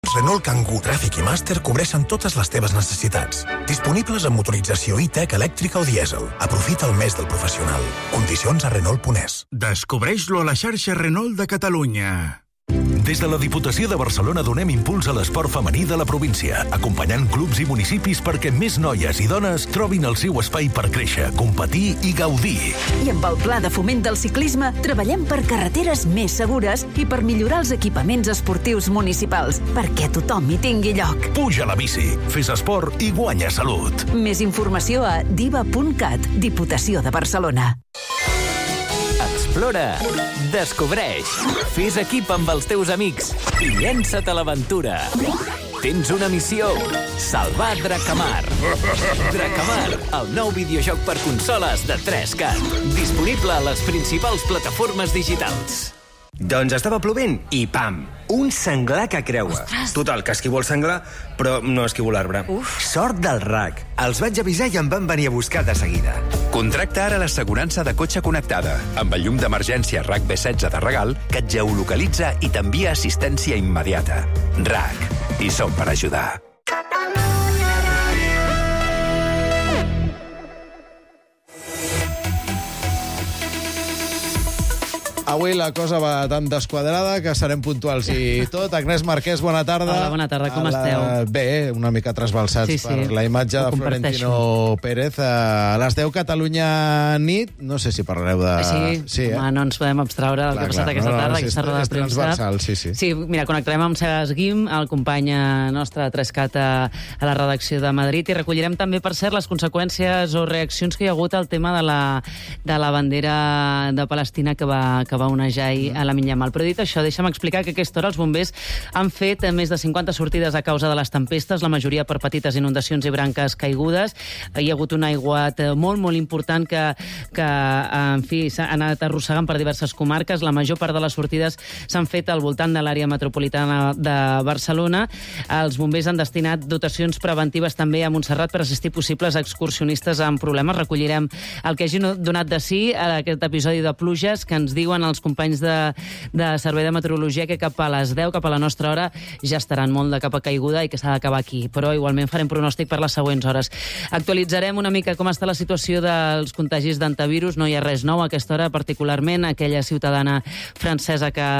Renault Kangoo, Tràfic i Master cobreixen totes les teves necessitats. Disponibles amb motorització e-tech, elèctrica o dièsel. Aprofita el mes del professional. Condicions a Renault.es. Descobreix-lo a la xarxa Renault de Catalunya. Des de la Diputació de Barcelona donem impuls a l'esport femení de la província, acompanyant clubs i municipis perquè més noies i dones trobin el seu espai per créixer, competir i gaudir. I amb el Pla de Foment del Ciclisme treballem per carreteres més segures i per millorar els equipaments esportius municipals, perquè tothom hi tingui lloc. Puja a la bici, fes esport i guanya salut. Més informació a diva.cat, Diputació de Barcelona. Explora, descobreix, fes equip amb els teus amics i llença't a l'aventura. Tens una missió: salvar Drakamar. Drakamar, el nou videojoc per consoles de 3Cat. Disponible a les principals plataformes digitals. Doncs estava plovent i pam! Un senglar que creua. Ostres! Total, que esquivo el senglar, però no esquivo l'arbre. Sort del RAC. Els vaig avisar i em van venir a buscar de seguida. Contracta ara l'assegurança de cotxe connectada, amb el llum d'emergència RAC B16 de regal, que et geolocalitza i t'envia assistència immediata. RAC. I som per ajudar. Avui la cosa va tan desquadrada que serem puntuals i tot. Agnès Marquès, bona tarda. Hola, bona tarda, com esteu? Bé, una mica trasbalsats per la imatge de Florentino Pérez. A les 10, Catalunya nit. No sé si parlareu de... Sí, home, no ens podem abstraure del que ha passat aquesta tarda, aquesta roda de premsa. És transversal, sí. Sí, mira, connectarem amb Segas Guim, el company nostre de 3Cat a la redacció de Madrid, i recollirem també, per cert, les conseqüències o reaccions que hi ha hagut al tema de la bandera de Palestina que va onejar ahir a la Minyamal. Però dit això, deixa'm explicar que a aquesta hora els bombers han fet més de 50 sortides a causa de les tempestes, la majoria per petites inundacions i branques caigudes. Hi ha hagut un aiguat molt, molt important que en fi, s'ha anat arrossegant per diverses comarques. La major part de les sortides s'han fet al voltant de l'àrea metropolitana de Barcelona. Els bombers han destinat dotacions preventives també a Montserrat per assistir possibles excursionistes amb problemes. Recollirem el que hagi donat de si a aquest episodi de pluges, que ens diuen els companys de Servei de Meteorologia que cap a les 10, cap a la nostra hora, ja estaran molt de capa caiguda i que s'ha d'acabar aquí. Però igualment farem pronòstic per les següents hores. Actualitzarem una mica com està la situació dels contagis d'antivirus. No hi ha res nou a aquesta hora, particularment aquella ciutadana francesa que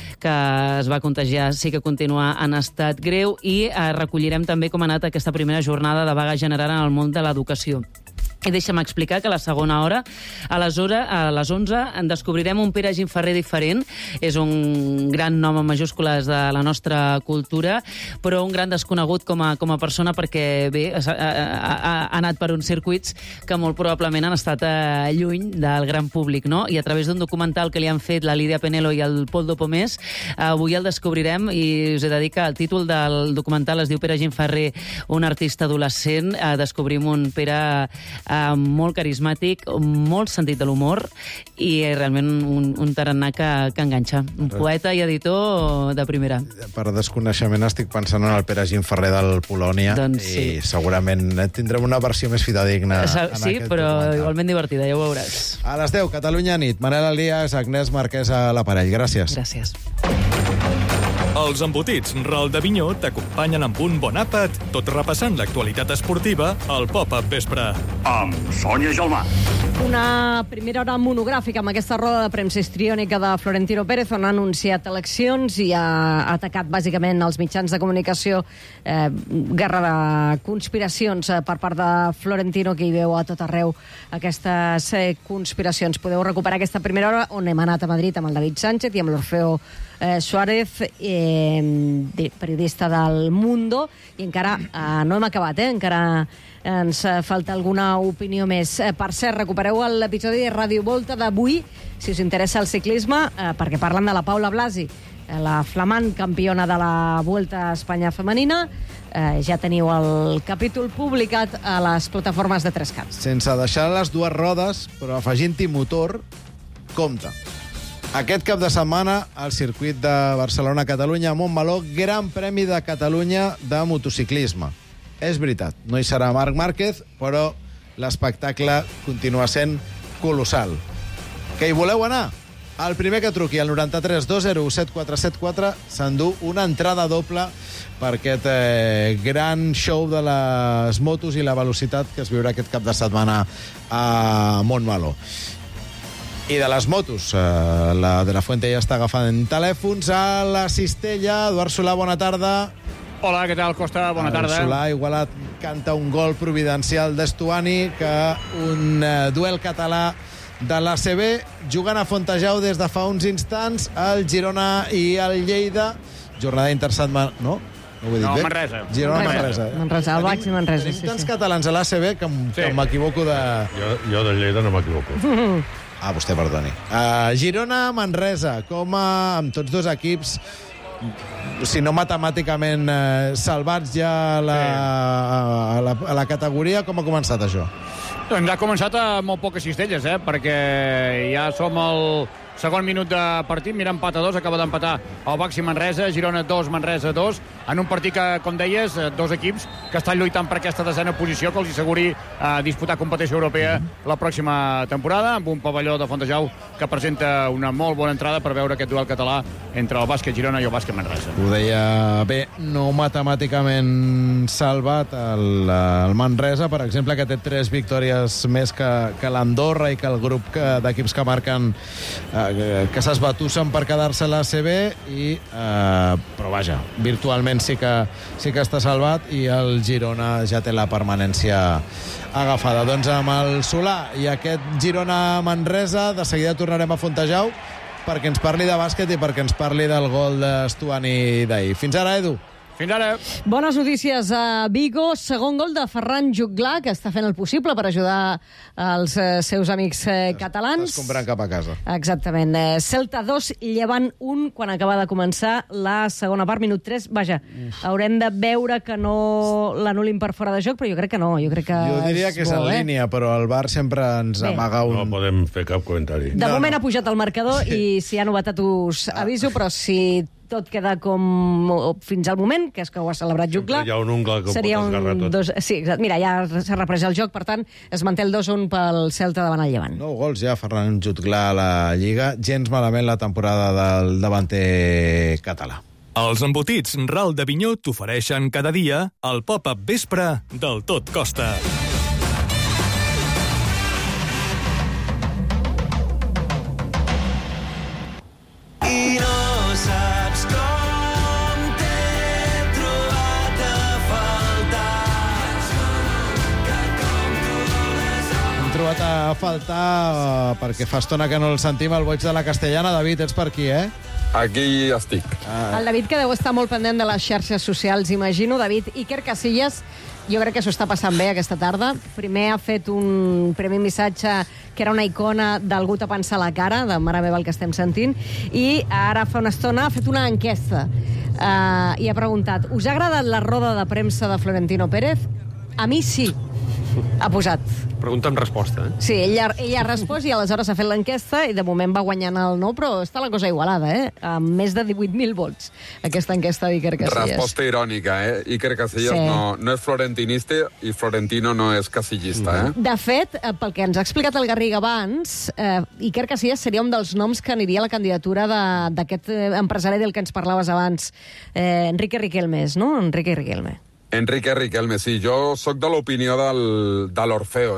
es va contagiar sí que continua en estat greu, i recollirem també com ha anat aquesta primera jornada de vaga general en el món de l'educació. I deixa'm explicar que a la segona hora, a les 11, en descobrirem un Pere Gimferrer diferent. És un gran nom en majúscules de la nostra cultura, però un gran desconegut com a persona, perquè bé, ha anat per uns circuits que molt probablement han estat lluny del gran públic, no? I a través d'un documental que li han fet la Lídia Penelo i el Poldo Pomés, avui el descobrirem, i us he de dir que el títol del documental es diu Pere Gimferrer, un artista adolescent. Descobrim un Pere molt carismàtic, molt sentit de l'humor i realment un tarannà que enganxa. Un poeta i editor de primera. Per desconeixement estic pensant en el Pere Gimferrer del Polònia, doncs sí. I segurament tindrem una versió més fidedigna. Sí, però documental. Igualment divertida, ja ho veuràs. A les 10, Catalunya nit. Manel Elias, Agnès Marquès a l'aparell. Gràcies. Gràcies. Els embotits Ral de Vinyó t'acompanyen amb un bon àpat, tot repassant l'actualitat esportiva al Pop-Up Vespre. Amb Sònia Gelmà. Una primera hora monogràfica amb aquesta roda de premsa histriònica de Florentino Pérez, on ha anunciat eleccions i ha atacat bàsicament els mitjans de comunicació, guerra de conspiracions per part de Florentino, que hi veu a tot arreu aquestes conspiracions. Podeu recuperar aquesta primera hora on hem anat a Madrid amb el David Sánchez i amb l'Orfeo Suárez, periodista del Mundo, i encara no hem acabat, encara ens falta alguna opinió més. Per cert, recupereu l'episodi de Ràdio Volta d'avui, si us interessa el ciclisme, perquè parlen de la Paula Blasi, la flamant campiona de la Vuelta a Espanya femenina. Ja teniu el capítol publicat a les plataformes de 3Cat. Sense deixar les dues rodes, però afegint-hi motor, compte. Aquest cap de setmana, al circuit de Barcelona-Catalunya, a Montmeló, Gran Premi de Catalunya de motociclisme. És veritat, no hi serà Marc Márquez, però l'espectacle continua sent colossal. Que hi voleu anar? El primer que truqui al 93 201 7474 s'endú una entrada doble per aquest gran show de les motos i la velocitat que es viurà aquest cap de setmana a Montmeló. I de les motos, la de la Fuente ja està agafant telèfons. A la Cistella, Eduard Solà, bona tarda. Hola, què tal, Costa? Bona tarda. El Solà Igualat canta un gol providencial d'Estuani, que un duel català de l'ACB, jugant a Fontejau des de fa uns instants, el Girona i el Lleida. Jornada intersetmanal, no? No ho he dit bé? Manresa. Girona-Manresa. Manresa, el Baxi Manresa. Tenim tants catalans a l'ACB que m'equivoco de... Jo de Lleida no m'equivoco. Ah, vostè perdoni. Girona-Manresa, amb tots dos equips, si no matemàticament salvats ja a la categoria, com ha començat això? Doncs ha començat amb molt poques cistelles, perquè ja som al segon minut de partit, mira, empat a 2, acaba d'empatar el Baxi Manresa, Girona 2, Manresa 2, en un partit que, com deies, dos equips que estan lluitant per aquesta desena posició que els asseguri disputar competició europea la pròxima temporada, amb un pavelló de Fontejau que presenta una molt bona entrada per veure aquest duel català entre el bàsquet Girona i el bàsquet Manresa. Ho deia bé, no matemàticament salvat el Manresa, per exemple, que té 3 victòries més que l'Andorra i que el grup d'equips que marquen que s'esbatussen per quedar-se a l'ACB però vaja, virtualment sí que està salvat i el Girona ja té la permanència agafada. Doncs amb el Solà i aquest Girona-Manresa de seguida tornarem a Fontejau perquè ens parli de bàsquet i perquè ens parli del gol d'Estuani d'ahir. Fins ara, Edu. Fins ara. Bones notícies a Vigo. Segon gol de Ferran Juglà, que està fent el possible per ajudar els seus amics catalans. Es comprant cap a casa. Exactament. Celta 2, Llevant 1, quan acaba de començar la segona part, minut 3. Vaja, haurem de veure que no l'anul·lin per fora de joc, però jo crec que no. Jo diria que és en línia, però el VAR sempre ens amaga un... No podem fer cap comentari. De moment ha pujat el marcador i si hi ha novetat us aviso, però si tot queda com fins al moment, que és que ho ha celebrat Juglà. Hi ha un ungle que ho pot esgarrar tot. Sí, exacte. Mira, ja s'ha reprès el joc, per tant, es manté el 2-1 pel Celta davant el Llevant. 9 gols ja, Ferran Juglà a la Lliga. Gens malament la temporada del davanter català. Els embotits Ral de Vinyó t'ofereixen cada dia el pop-up vespre del Tot Costa. Trobat a faltar perquè fa estona que no el sentim, el boig de la Castellana. David, ets per aquí, Aquí estic. El David, que deu estar molt pendent de les xarxes socials, imagino. David, Iker Casillas, jo crec que s'ho està passant bé aquesta tarda. Primer ha fet un primer missatge que era una icona d'algú tapant-se la cara, de mare meva el que estem sentint, i ara fa una estona ha fet una enquesta i ha preguntat: us ha agradat la roda de premsa de Florentino Pérez? A mi sí. Ha posat. Pregunta amb resposta, Sí, ella ha respost i aleshores ha fet l'enquesta i de moment va guanyant el no, però està la cosa igualada, Amb més de 18.000 vots, aquesta enquesta d'Iker Casillas. Resposta irònica, Iker Casillas no és florentinista i Florentino no és casillista, De fet, pel que ens ha explicat el Garriga abans, Iker Casillas seria un dels noms que aniria a la candidatura d'aquest empresari del que ens parlaves abans, Enrique Riquelme, no? Enrique Riquelme, sí. Jo sóc de l'opinió de l'Orfeo,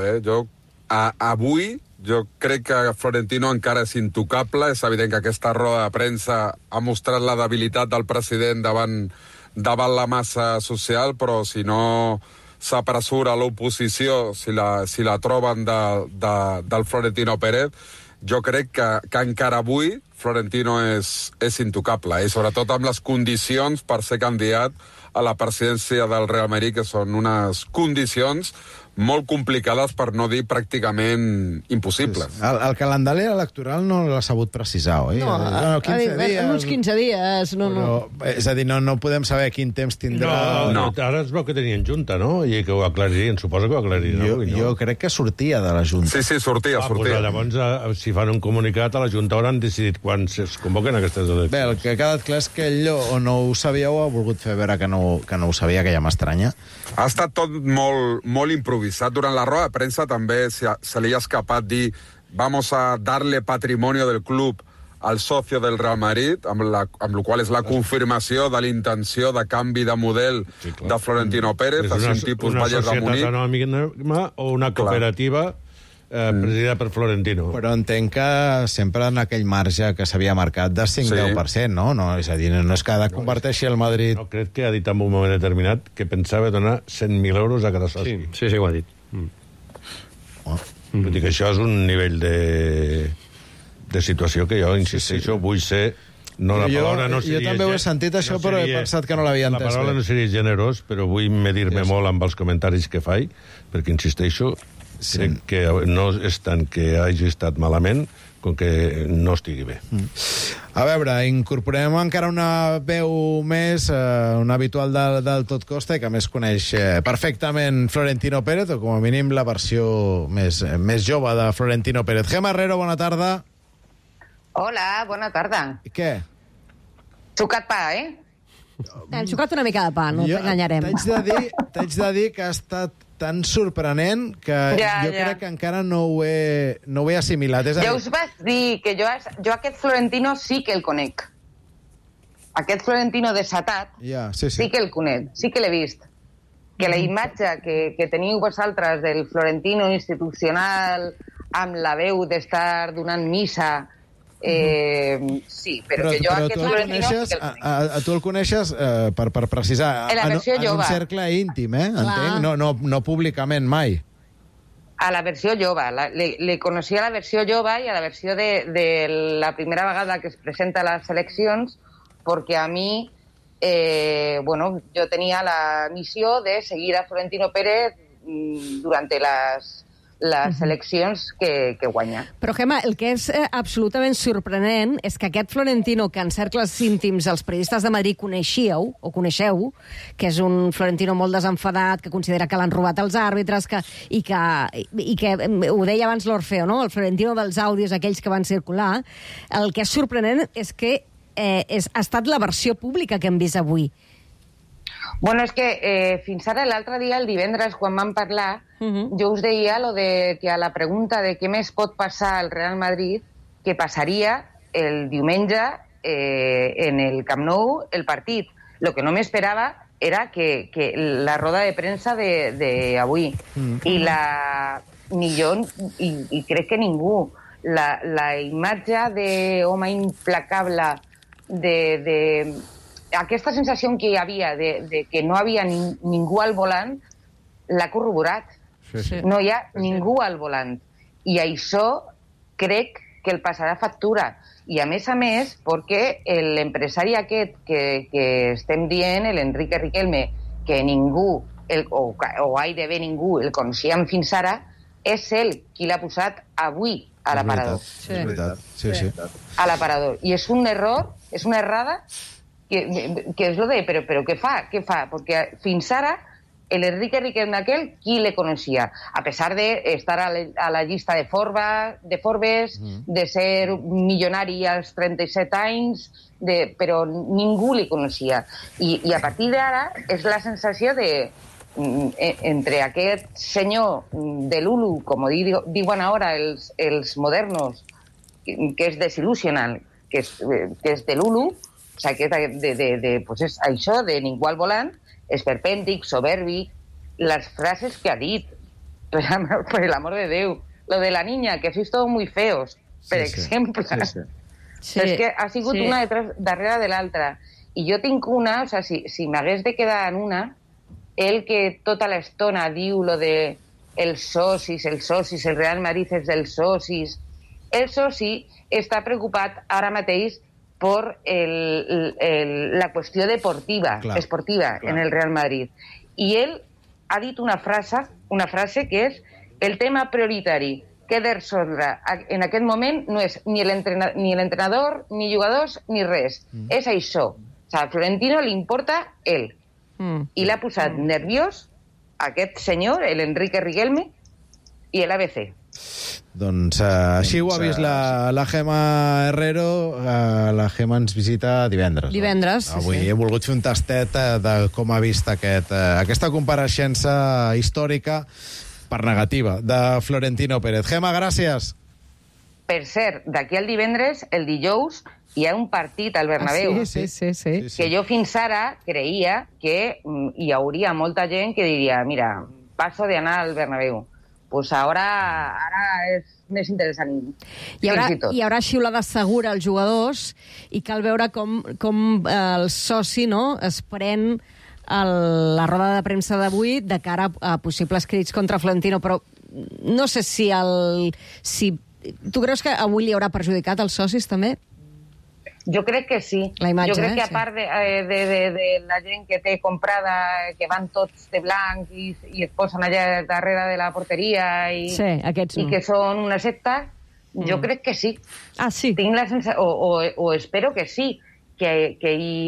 avui jo crec que Florentino encara és intocable. És evident que aquesta roda de premsa ha mostrat la debilitat del president davant la massa social, però si no s'apressura l'oposició, si la troben del Florentino Pérez, jo crec que encara avui Florentino és intocable, i sobretot amb les condicions per ser candidat a la presidència del Real Madrid, que són unes condicions molt complicades, per no dir pràcticament impossibles. El calendari electoral no l'ha sabut precisar, oi? No, 15 dies. Uns 15 dies, no. És a dir, no podem saber quin temps tindrà... No. Ara es veu que tenien junta, no? I que ho aclaririen, suposo que ho aclaririen. Jo crec que sortia de la junta. Sí, sortia. Doncs llavors, si fan un comunicat, a la junta hauran decidit quan es convoquen aquestes eleccions. Bé, el que ha quedat clar és que ell o no ho sabia o ha volgut fer veure que no ho sabia, que ja m'estranya. Ha estat tot molt improvisat. Durant la roda de premsa també se li ha escapat dir vamos a darle patrimonio del club el socio del Real Madrid, amb la qual és la confirmació de l'intenció de canvi de model de Florentino Pérez, és un tipus Bayern de Munic. Una societat anònima o una cooperativa presidida per Florentino. Però entenc que sempre en aquell marge que s'havia marcat de 5-10%, no? És a dir, no és que ha de converteixi el Madrid... No, crec que ha dit en un moment determinat que pensava donar 100.000 euros a cada soci. Sí, ho ha dit. Vull dir que això és un nivell de situació que jo insisteixo, vull ser... No, la paraula no seria... Jo també ho he sentit, això, però he pensat que no l'havia entès. La paraula no seria generós, però vull medir-me molt amb els comentaris que faig, perquè insisteixo, crec que no és tant que hagi estat malament com que no estigui bé. A veure, incorporem encara una veu més, una habitual del Tot Costa, i que a més coneix perfectament Florentino Pérez, o com a mínim la versió més jove de Florentino Pérez. Gemma Herrero, bona tarda. Hola, bona tarda. I què? Xucat pa, Hem xucat una mica de pa, no t'enganyarem. T'haig de dir que ha estat tan sorprenent que jo crec que encara no ho he assimilat. Ja us vaig dir que jo aquest Florentino sí que el conec. Aquest Florentino desatat sí que el conec, sí que l'he vist. Que la imatge que teniu vosaltres del Florentino institucional amb la veu d'estar donant missa... sí, però que jo aquest Florentino sí que el conec. Tu el coneixes, per precisar, en un cercle íntim, entenc? No públicament mai. A la versió jove. Le coneixia a la versió jove i a la versió de la primera vegada que es presenta a les eleccions, perquè a mi, jo tenia la missió de seguir a Florentino Pérez durant les eleccions que guanya. Però, Gemma, el que és absolutament sorprenent és que aquest Florentino, que en cercles íntims els periodistes de Madrid coneixeu, que és un Florentino molt desenfadat, que considera que l'han robat els àrbitres, i que ho deia abans l'Orfeo, no? El Florentino dels àudios, aquells que van circular, el que és sorprenent és que ha estat la versió pública que hem vist avui. Bueno, és que fins ara l'altre dia, el divendres, quan vam parlar, jo us deia lo de que a la pregunta de què més pot passar al Real Madrid, que passaria el diumenge en el Camp Nou el partit. Lo que no m'esperava era que la roda de premsa d'avui ni jo i crec que ningú, la imatge d'home implacable, aquesta sensació que hi havia de que no havia ningú al volant l'ha corroborat. No hi ha ningú al volant. I això crec que el passarà factura. I a més, perquè l'empresari aquest que estem dient, l'Enrique Riquelme, que ningú, o gairebé ningú, el coneixíem fins ara, és ell qui l'ha posat avui a l'aparador. És veritat. Sí. A l'aparador. I és un error, és una errada que és lo de, però què fa? Perquè fins ara l'Enrique Riquelme aquell, qui le coneixia? A pesar de estar a la llista de Forbes, de ser milionari als 37 anys, però ningú li coneixia. I a partir d'ara és la sensació de entre aquest senyor de Lulu, com diuen ara els modernos, que és desil·lusional, que és de Lulu, o sigui, pues això de ningú al volant, esperpèntic, soberbi, les frases que ha dit, per l'amor de Déu, lo de la niña, que sois todos muy feos, per exemple. És que ha sigut una darrere de l'altra. I jo tinc una, o sigui, si m'hagués de quedar en una, el que tota l'estona diu lo de els socis, el Real Madrid és dels socis. El soci està preocupat ara mateix per la qüestió esportiva en el Real Madrid. I ell ha dit una frase que és el tema prioritari que de resoldre en aquest moment no és ni l'entrenador, ni jugadors, ni res. És això. O sigui, a Florentino li importa ell. I l'ha posat nerviós aquest senyor, l'Enrique Riquelme, i l'ABC. Doncs així ho ha vist la Gemma Herrero. La Gemma ens visita divendres. Avui he volgut fer un tastet de com ha vist aquesta compareixença històrica per negativa de Florentino Pérez. Gemma, gràcies. Per cert, d'aquí al divendres, el dijous, hi ha un partit al Bernabéu. Sí. Que jo fins ara creia que hi hauria molta gent que diria, mira, paso de anar al Bernabéu. Pues ara és més interessant. Hi haurà xiulada segura als jugadors i cal veure com el soci es pren la roda de premsa d'avui de cara a possibles crits contra Florentino, però no sé si tu creus que avui li haurà perjudicat als socis també? Jo crec que sí. La imatge, jo crec que a part de la gent que té comprada, que van tots de blanc i es posen allà darrere de la porteria i que són una secta, jo crec que sí. Ah, sí? Tinc la sensació, o espero que sí, que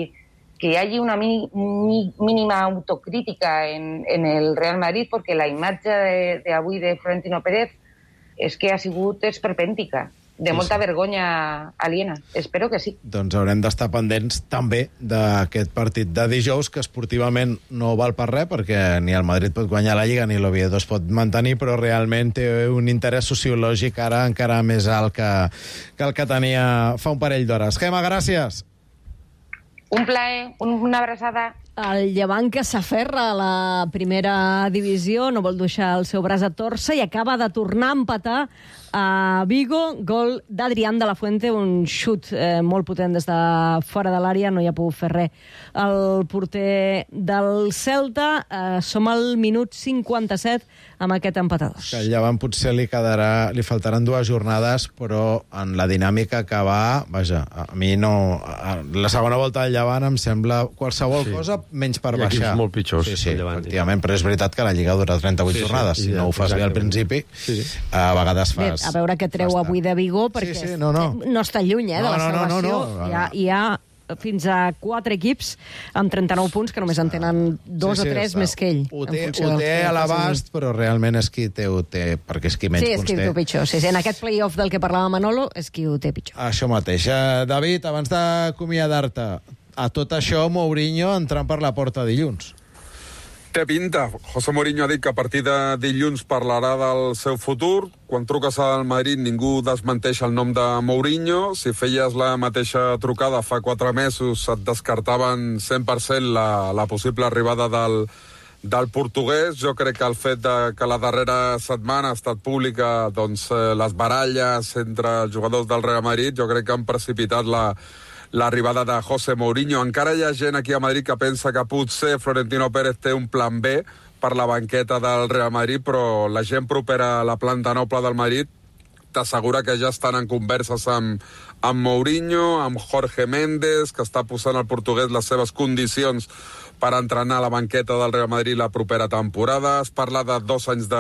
hi hagi una mínima autocrítica en el Real Madrid, perquè la imatge d'avui de Florentino Pérez és que ha sigut esperpèntica, de molta vergonya aliena. Espero que sí. Doncs haurem d'estar pendents també d'aquest partit de dijous, que esportivament no val per res, perquè ni el Madrid pot guanyar la Lliga ni l'Oviedo es pot mantenir, però realment té un interès sociològic ara encara més alt que el que tenia fa un parell d'hores. Gemma, gràcies. Un plaer, una abraçada. El Llevant, que s'aferra a la primera divisió, no vol deixar el seu braç a torça i acaba de tornar a empatar a Vigo. Gol d'Adrián de la Fuente, un xut molt potent des de fora de l'àrea, no hi ha pogut fer res. El porter del Celta, som al minut 57 amb aquest empat-a-2. Que al Llevant potser li faltaran 2 jornades, però en la dinàmica que va, vaja, a mi no... La segona volta del Llevant em sembla qualsevol cosa menys per baixar. Hi ha equips molt pitjors. Sí, efectivament, però és veritat que la Lliga dura 38 jornades. Si no ho fas bé al principi, a vegades fas... A veure què treu avui de Vigo, perquè no està lluny de la salvació. Hi ha fins a 4 equips amb 39 punts que només en tenen 2 o 3 més que ell. Ho té a l'abast, però realment és qui ho té, perquè és qui menys punts té. Sí, és qui ho té pitjor. En aquest play-off del que parlava Manolo, és qui ho té pitjor. Això mateix. David, abans d'acomiadar-te, a tot això Mourinho entrant per la porta dilluns. Té pinta. José Mourinho ha dit que a partir de dilluns parlarà del seu futur. Quan truques al Madrid ningú desmenteix el nom de Mourinho. Si feies la mateixa trucada fa 4 mesos et descartaven 100% la possible arribada del portuguès. Jo crec que el fet que la darrera setmana ha estat pública les baralles entre els jugadors del Real Madrid, jo crec que han precipitat l'arribada de José Mourinho. Encara hi ha gent aquí a Madrid que pensa que potser Florentino Pérez té un plan B per la banqueta del Real Madrid, però la gent propera a la planta noble del Madrid t'assegura que ja estan en converses amb Mourinho, amb Jorge Méndez, que està posant al portuguès les seves condicions per entrenar a la banqueta del Real Madrid la propera temporada. Es parla de 2 anys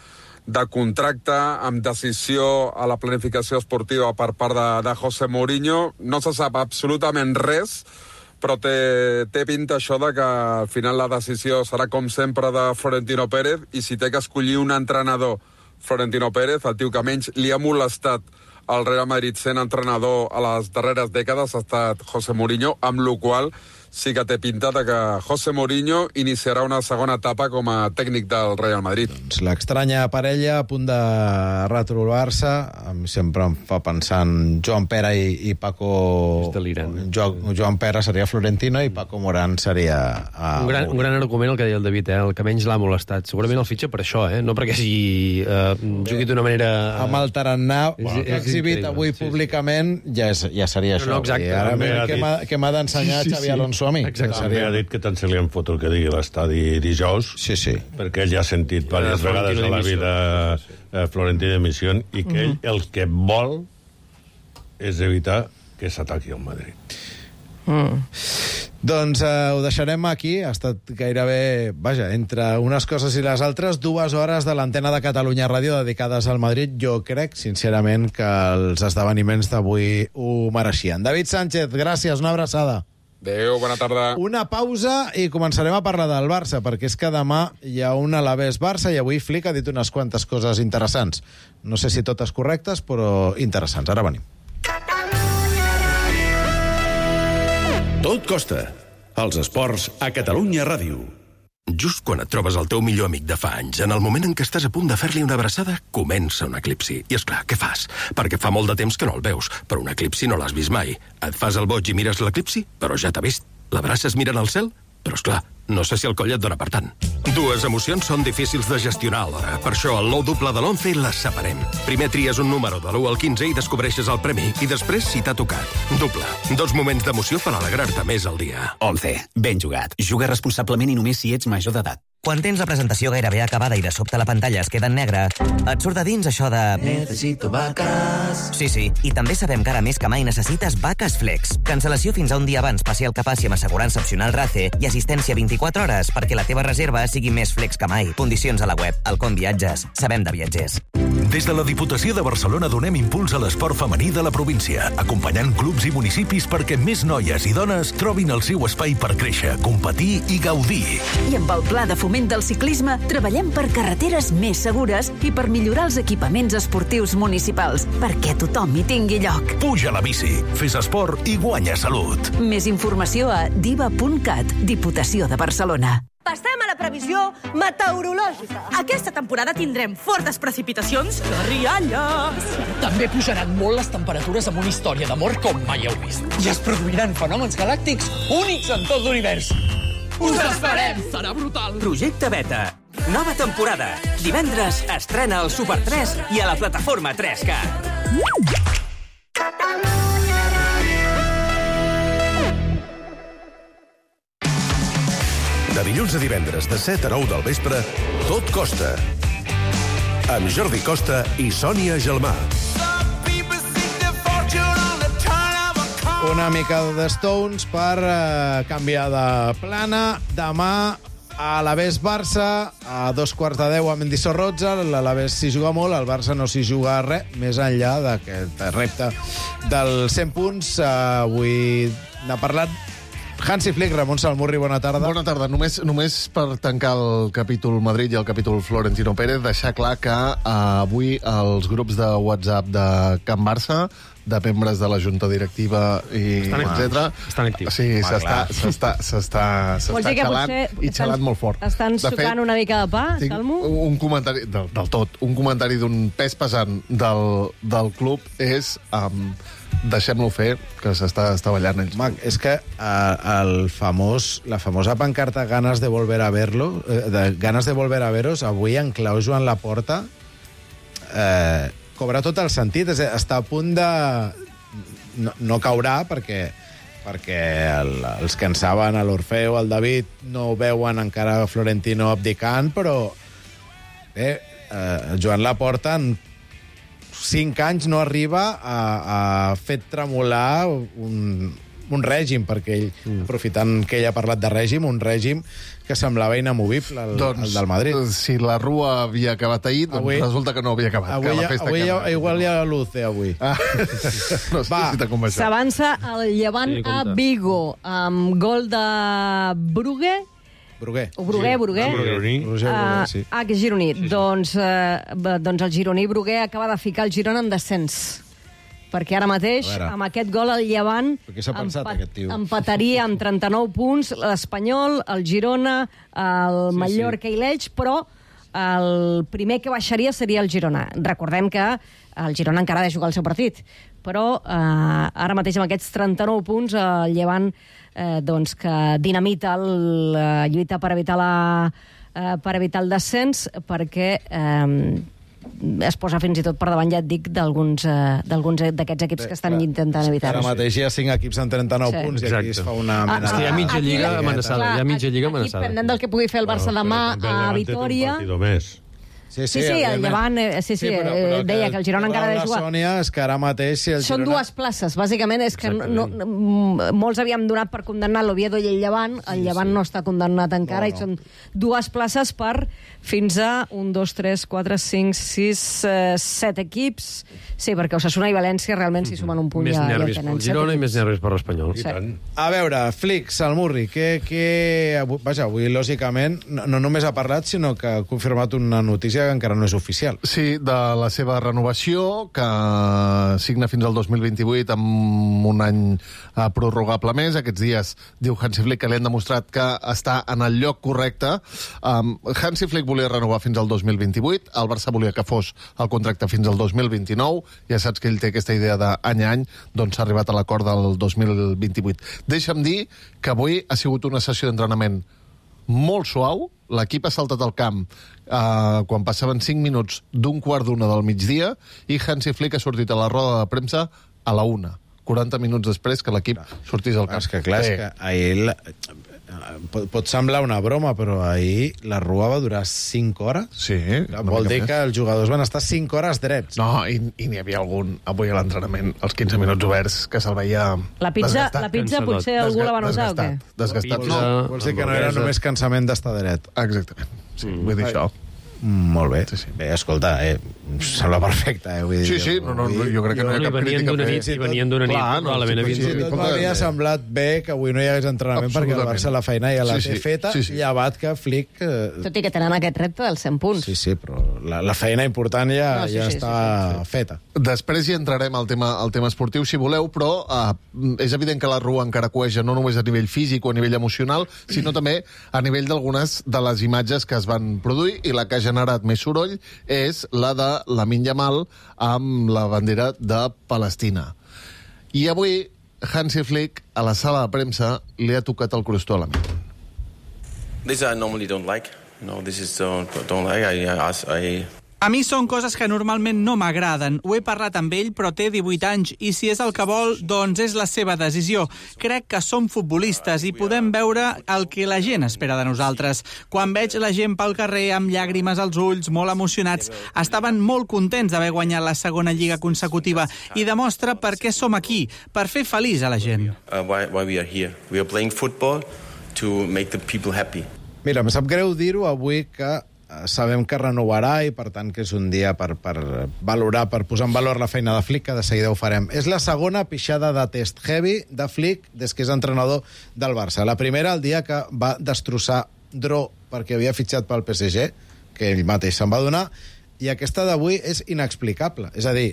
de contracte, amb decisió a la planificació esportiva per part de José Mourinho. No se sap absolutament res, però té pinta això de que al final la decisió serà, com sempre, de Florentino Pérez, i si té que escollir un entrenador, Florentino Pérez, el tio que menys li ha molestat al Real Madrid sent entrenador a les darreres dècades ha estat José Mourinho, amb la qual sí que té pinta de que José Mourinho iniciarà una segona etapa com a tècnic del Real Madrid. Doncs l'estranya parella a punt de retrobar-se, sempre em fa pensar en Joan Pera i Paco... Joan Pera seria Florentino i Paco Morán seria... Un gran argument el que deia el David, el que menys l'ha molestat. Segurament el fitxa per això, no perquè jugui d'una manera... Amb el tarannà que ha exhibit avui públicament ja seria això. No, exacte. Ara mira què m'ha d'ensenyar Xavi Alonso a mi. També ha dit que tant se li en fot el que digui l'estadi dijous, perquè ell ja ha sentit diverses vegades a la vida Florentino d'emissió, i que ell el que vol és evitar que s'ataqui al Madrid. Doncs ho deixarem aquí. Ha estat gairebé, entre unes coses i les altres, 2 hores de l'antena de Catalunya Ràdio dedicades al Madrid. Jo crec, sincerament, que els esdeveniments d'avui ho mereixien. David Sánchez, gràcies, una abraçada. Adéu, bona tarda. Una pausa i començarem a parlar del Barça, perquè és que demà hi ha un Alavés-Barça i avui Flick ha dit unes quantes coses interessants. No sé si totes correctes, però interessants. Ara venim. Tot costa. Els esports a Catalunya Ràdio. Just quan et trobes el teu millor amic de fa anys, en el moment en què estàs a punt de fer-li una abraçada, comença un eclipsi. I és clar, què fas? Perquè fa molt de temps que no el veus, però un eclipsi no l'has vist mai. Et fas el boig i mires l'eclipsi, però ja t'ha vist. L'abraces mirant al cel? Però, és clar, no sé si el coll et dona per tant. Dues emocions són difícils de gestionar alhora. Per això, al nou doble de l'11 les separem. Primer tries un número de l'1 al 15 i descobreixes el premi. I després, si t'ha tocat. Doble. 2 moments d'emoció per alegrar-te més el dia. 11. Ben jugat. Juga responsablement i només si ets major d'edat. Quan tens la presentació gairebé acabada i de sobte la pantalla es queda en negre, et surt de dins això de... Necesito vacas. Sí, i també sabem que ara més que mai necessites Vacas Flex. Cancel·lació fins a un dia abans, passi el que passi amb assegurança opcional RACE i assistència 24 hores perquè la teva reserva sigui més flex que mai. Condicions a la web. Alcon Viatges. Sabem de viatgers. Des de la Diputació de Barcelona donem impuls a l'esport femení de la província, acompanyant clubs i municipis perquè més noies i dones trobin el seu espai per créixer, competir i gaudir. I amb el pla de foment del ciclisme treballem per carreteres més segures i per millorar els equipaments esportius municipals, perquè tothom hi tingui lloc. Puja a la bici, fes esport i guanya salut. Més informació a diva.cat, Diputació de Barcelona. Passem a la previsió meteorològica. Aquesta temporada tindrem fortes precipitacions i rialles. També pujaran molt les temperatures amb una història d'amor com mai heu vist. I es produiran fenòmens galàctics únics en tot l'univers. Us esperem! Serà brutal! Projecte Beta. Nova temporada. Divendres estrena el Super 3 i a la plataforma 3K. De dilluns a divendres, de 7 a 9 del vespre, Tot Costa. Amb Jordi Costa i Sònia Gelmà. Una mica de Stones per canviar de plana. Demà a l'Alavés Barça, a 2:15 a Mendizorroza. L'Alavés s'hi juga molt, el Barça no s'hi juga res, més enllà d'aquest repte dels 100 punts. Avui n'ha parlat Hansi Flick. Ramon Salmurri, bona tarda. Bona tarda. Només per tancar el capítol Madrid i el capítol Florentino Pérez, deixar clar que avui els grups de WhatsApp de Can Barça, de membres de la junta directiva i etc. Estan actius. Sí, s'està xalant i xalant molt fort. Estan sucant una mica de pa, Salmo? Un comentari, del tot, un comentari d'un pes pesant del club és... deixem-lo fer, que s'està ballant ells. Mac, és que la famosa pancarta ganas de volver a verlo, ganas de volver a veros, avui en clau Joan Laporta cobra tot el sentit. Està a punt de... No caurà perquè els que en saben, l'Orfeo, el David, no veuen encara Florentino abdicant, però Joan Laporta en 5 anys no arriba a fer tremolar un règim, perquè ell, aprofitant que ell ha parlat de règim, un règim que semblava inamovible, el del Madrid. Si la Rua havia acabat ahir, doncs resulta que no havia acabat. Avui igual hi ha luce, avui. No sé si t'ha convençut. S'avança el Llevant a Vigo, amb gol de Brugué, gironí. Doncs el gironí Brugué acaba de ficar el Girona en descens. Perquè ara mateix, amb aquest gol, el Llevant empataria amb 39 punts l'Espanyol, el Girona, el Mallorca i l'Elx, però el primer que baixaria seria el Girona. Recordem que el Girona encara ha de jugar el seu partit, però ara mateix amb aquests 39 punts el Llevant que dinamita la lluita per evitar el descens, perquè es posa fins i tot per davant, ja et dic, d'alguns d'aquests equips que estan intentant evitar-ho. Ara mateix hi ha 5 equips amb 39 punts i aquí es fa una mena de... Hi ha mitja lliga amenaçada. Aquí, pendent del que pugui fer el Barça demà a Vitòria... Sí, el Llevant deia que el Girona encara ha de jugar. Sònia, és que ara mateix... Són 2 places, bàsicament, és que molts havíem donat per condemnar l'Oviedo i el Llevant, el Llevant no està condemnat encara, i són 2 places per fins a 1, 2, 3, 4, 5, 6, 7 equips. Sí, perquè Osasuna i València realment s'hi sumen un punt. Més nervis pel Girona i més nervis per l'Espanyol. A veure, Flick, Salmurri, avui, lògicament, no només ha parlat, sinó que ha confirmat una notícia notícia que encara no és oficial. Sí, de la seva renovació, que signa fins al 2028 amb un any prorrogable més. Aquests dies diu Hansi Flick que li han demostrat que està en el lloc correcte. Hansi Flick volia renovar fins al 2028, el Barça volia que fos el contracte fins al 2029, ja saps que ell té aquesta idea d'any a any, doncs s'ha arribat a l'acord del 2028. Deixa'm dir que avui ha sigut una sessió d'entrenament molt suau. L'equip ha saltat al camp quan passaven 5 minuts d'un quart d'una del migdia i Hansi Flick ha sortit a la roda de premsa a la 1, 40 minuts després que l'equip sortís al camp. És que clar, és que ahir pot semblar una broma, però ahir la rua va durar 5 hores. Sí. Vol dir que els jugadors van estar 5 hores drets. No, i n'hi havia algun avui a l'entrenament, als 15 minuts oberts, que se'l veia La pizza potser algú la va notar, o què? Desgastat. No, vols dir que no era només cansament d'estar dret. Exactament. Sí, vull dir això. Molt bé. Bé, escolta, sembla perfecte. Vull dir, sí, no, jo crec que no hi ha cap crítica. I venien d'una nit, probablement havien sortit. Tot m'havia semblat bé que avui no hi hagués entrenament perquè el Barça la feina ja la té feta, llevat que Flick... Tot i que tenen aquest repte dels 100 punts. Sí, però la feina important ja està feta. Després hi entrarem al tema esportiu, si voleu, però és evident que la rua encara coeja no només a nivell físic o a nivell emocional, sinó també a nivell d'algunes de les imatges que es van produir, i la que ha generat més soroll és la de Lamine Yamal amb la bandera de Palestina. I avui Hansi Flick a la sala de premsa li ha tocat el crostó a Lamine. This I normally don't like. No, this is don't like. A mi són coses que normalment no m'agraden. Ho he parlat amb ell, però té 18 anys, i si és el que vol, doncs és la seva decisió. Crec que som futbolistes i podem veure el que la gent espera de nosaltres. Quan veig la gent pel carrer amb llàgrimes als ulls, molt emocionats, estaven molt contents d'haver guanyat la segona lliga consecutiva, i demostra per què som aquí, per fer feliç a la gent. Why we are here. We are playing football to make the people happy. Mira, em sap greu dir-ho avui que sabem que renovarà i, per tant, que és un dia per valorar, per posar en valor la feina de Flick, que de seguida ho farem. És la segona pixada de test heavy de Flick des que és entrenador del Barça. La primera, el dia que va destrossar Dro perquè havia fitxat pel PSG, que ell mateix se'n va donar, i aquesta d'avui és inexplicable. És a dir,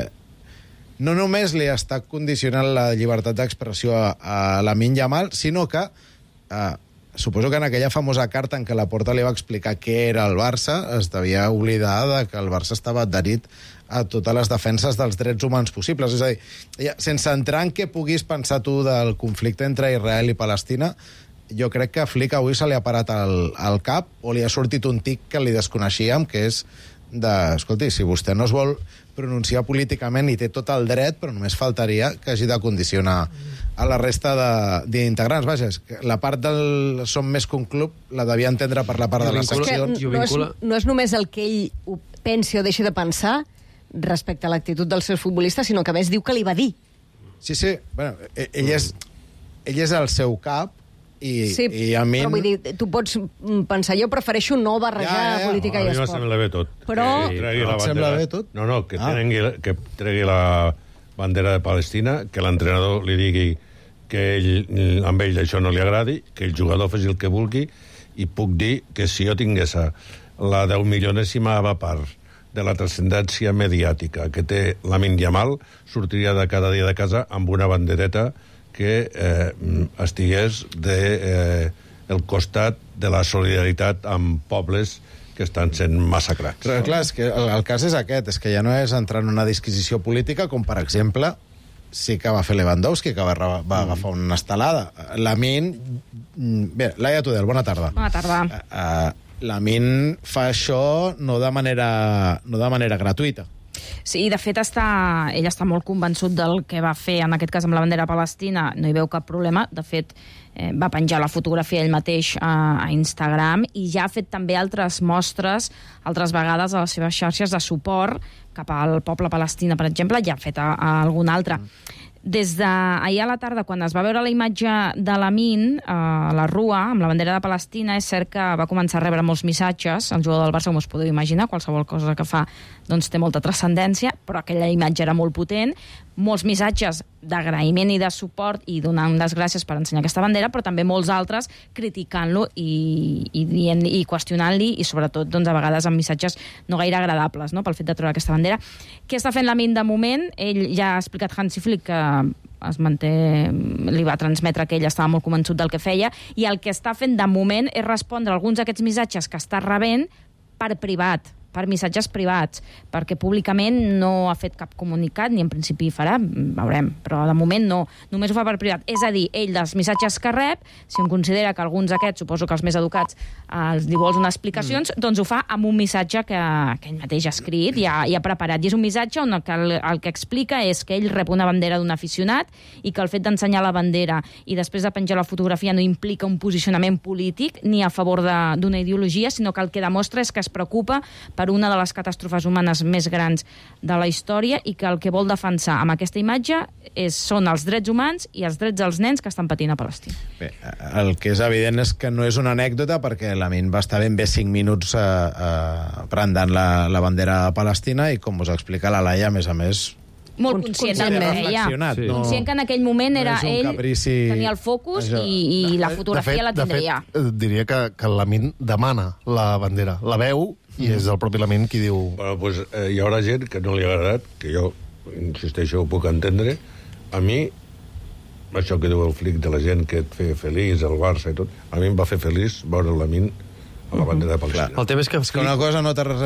no només li està condicionant la llibertat d'expressió a Lamine Yamal, sinó que suposo que en aquella famosa carta en què Laporta li va explicar què era el Barça, es devia oblidar que el Barça estava adherit a totes les defenses dels drets humans possibles. És a dir, sense entrar en què puguis pensar tu del conflicte entre Israel i Palestina, jo crec que a Flick avui se li ha parat al cap, o li ha sortit un tic que li desconeixíem, que és escolti, si vostè no es vol pronunciar políticament i té tot el dret, però només faltaria que hagi de condicionar a la resta d'integrants. Vaja, la part del som més que un club la devia entendre per la part de les seccions. No és només el que ell ho pensi o deixi de pensar respecte a l'actitud dels seus futbolistes, sinó que a més diu que li va dir. Sí. Bueno, ell és el seu cap, i a mi... Però vull dir, tu pots pensar, jo prefereixo no barrejar política i esport. A mi em sembla bé tot. Però... Et sembla bé tot? No, que tregui la bandera de Palestina, que l'entrenador li digui que amb ell això no li agradi, que el jugador faci el que vulgui, i puc dir que si jo tingués la 10.000.000ª part de la transcendència mediàtica que té Lamine Yamal, sortiria de cada dia de casa amb una bandereta que estigués del costat de la solidaritat amb pobles que estan sent massacrats. Però clar, és que el cas és aquest, és que ja no és entrar en una disquisició política, com per exemple sí que va fer Lewandowski, que va agafar una estelada. Lamine... Bé, Laia Tudel, bona tarda. Bona tarda. Lamine fa això no de manera gratuïta. Sí, de fet, ell està molt convençut del que va fer, en aquest cas amb la bandera palestina, no hi veu cap problema. De fet, va penjar la fotografia ell mateix a Instagram i ja ha fet també altres mostres, altres vegades a les seves xarxes de suport cap al poble palestina, per exemple, ja ha fet alguna altra. Des d'ahir a la tarda, quan es va veure la imatge de l'Amin a la Rua, amb la bandera de Palestina, és cert que va començar a rebre molts missatges. El jugador del Barça, com us podeu imaginar, qualsevol cosa que fa doncs, té molta transcendència, però aquella imatge era molt potent. Molts missatges d'agraïment i de suport i donant les gràcies per ensenyar aquesta bandera, però també molts altres criticant-lo i qüestionant-li, i sobretot doncs, a vegades amb missatges no gaire agradables, no?, pel fet de treure aquesta bandera. Què està fent l'Amin de moment? Ell ja ha explicat Hansi Flick que es manté, li va transmetre que ell estava molt convençut del que feia, i el que està fent de moment és respondre a alguns d'aquests missatges que està rebent per privat, per missatges privats, perquè públicament no ha fet cap comunicat, ni en principi farà, veurem, però de moment no, només ho fa per privat. És a dir, ell dels missatges que rep, si en considera que alguns d'aquests, suposo que els més educats, li vols unes explicacions, doncs ho fa amb un missatge que ell mateix ha escrit i ha preparat. I és un missatge on el que explica és que ell rep una bandera d'un aficionat i que el fet d'ensenyar la bandera i després de penjar la fotografia no implica un posicionament polític ni a favor d'una ideologia, sinó que el que demostra és que es preocupa per una de les catàstrofes humanes més grans de la història i que el que vol defensar amb aquesta imatge són els drets humans i els drets dels nens que estan patint a Palestina. Bé, el que és evident és que no és una anècdota, perquè l'Amin va estar ben bé 5 minuts brandant la bandera de Palestina i, com us explica la Laia, a més, molt conscient del que feia. Conscient que en aquell moment era ell, tenia el focus i la fotografia la tindria. De fet, diria que l'Amin demana la bandera. La veu i és el propi Lamin qui diu... Bueno, pues, hi haurà gent que no li ha agradat, que jo, insisteixo, ho puc entendre. A mi, això que diu el Flick de la gent que et feia feliç, el Barça i tot, a mi em va fer feliç veure el Lamin a la bandera de Palestina. El tema és que una cosa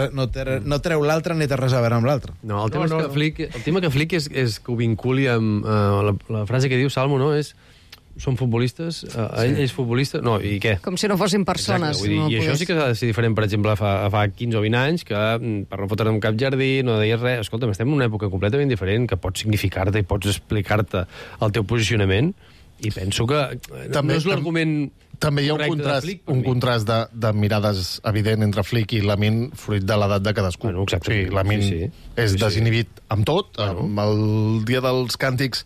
no treu l'altra ni té res a veure amb l'altra. No, el tema que Flick és que ho vinculi amb la frase que diu Salmo, no? És són futbolistes, ell és futbolista, no, i què? Com si no fossin persones. Exacte, vull dir, i això sí que s'ha de ser diferent, per exemple, fa 15 o 20 anys, que per no fotre'm cap jardí, no deies res. Escolta'm, estem en una època completament diferent, que pots significar-te i pots explicar-te el teu posicionament, i penso que no és l'argument... També hi ha un contrast de mirades evident entre Flick i Lamin, fruit de l'edat de cadascú. Bueno, exacte. Sí, Lamin és desinhibit amb tot. El dia dels càntics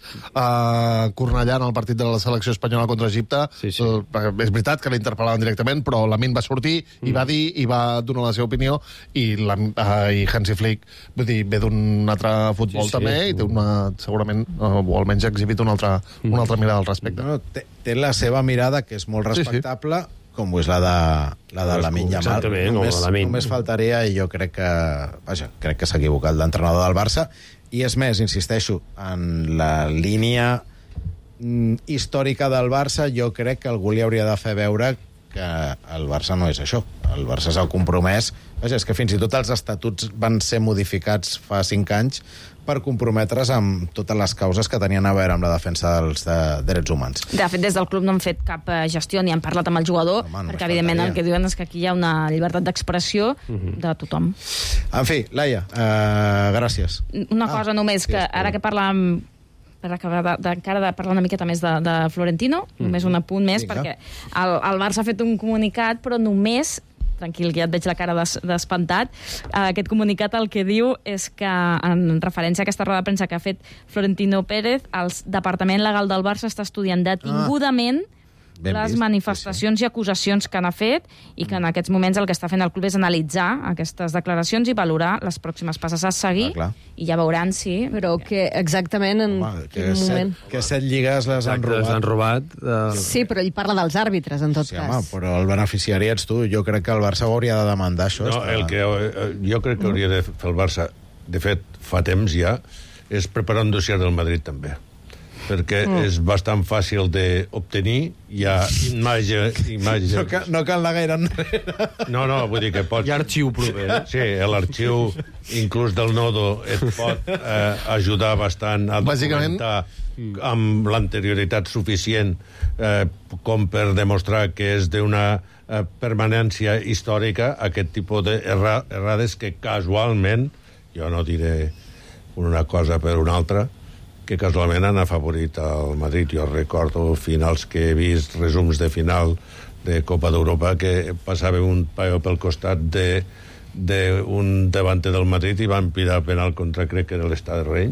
a Cornellà, en el partit de la selecció espanyola contra Egipte, és veritat que l'interpel·laven directament, però Lamin va sortir i va dir, i va donar la seva opinió, i Hansi Flick, vull dir, ve d'un altre futbol també, i té segurament, o almenys ha exhibit una altra mirada al respecte. Té la seva mirada, que és molt respectable, com ho és la de Lamine Yamal. Només faltaria, i jo crec que s'ha equivocat l'entrenador del Barça, i és més, insisteixo, en la línia històrica del Barça, jo crec que algú li hauria de fer veure que el Barça no és això. El Barça s'ha compromès... És que fins i tot els estatuts van ser modificats fa 5 anys per comprometre's amb totes les causes que tenien a veure amb la defensa dels drets humans. De fet, des del club no han fet cap gestió ni han parlat amb el jugador, perquè evidentment el que diuen és que aquí hi ha una llibertat d'expressió de tothom. En fi, Laia, gràcies. Una cosa només, que ara que parlàvem per acabar encara de parlar una miqueta més de Florentino, només un apunt més, perquè el Barça ha fet un comunicat, però només, tranquil, que ja et veig la cara d'espantat, aquest comunicat el que diu és que, en referència a aquesta roda de premsa que ha fet Florentino Pérez, el Departament Legal del Barça està estudiant detingudament les manifestacions i acusacions que n'ha fet, i que en aquests moments el que està fent el club és analitzar aquestes declaracions i valorar les pròximes passes a seguir, i ja veuran si... Però que exactament en quin moment... Que 7 lligues les han robat. Sí, però ell parla dels àrbitres, en tot cas. Home, però el beneficiari ets tu. Jo crec que el Barça hauria de demandar això. No, el que jo crec que hauria de fer el Barça, de fet, fa temps ja, és preparar un dossier del Madrid també, perquè és bastant fàcil d'obtenir, hi ha imatges... No cal anar gaire enrere. No, vull dir que pots... Hi ha arxiu proper. Sí, l'arxiu, inclús del Nodo, et pot ajudar bastant a documentar amb l'anterioritat suficient com per demostrar que és d'una permanència històrica aquest tipus d'errades que casualment, jo no diré una cosa per una altra, que casualment han afavorit el Madrid. Jo recordo finals que he vist, resums de final de Copa d'Europa, que passava un paio pel costat d'un davanter del Madrid i van pirar penal contra, crec que era l'Estade de Reims,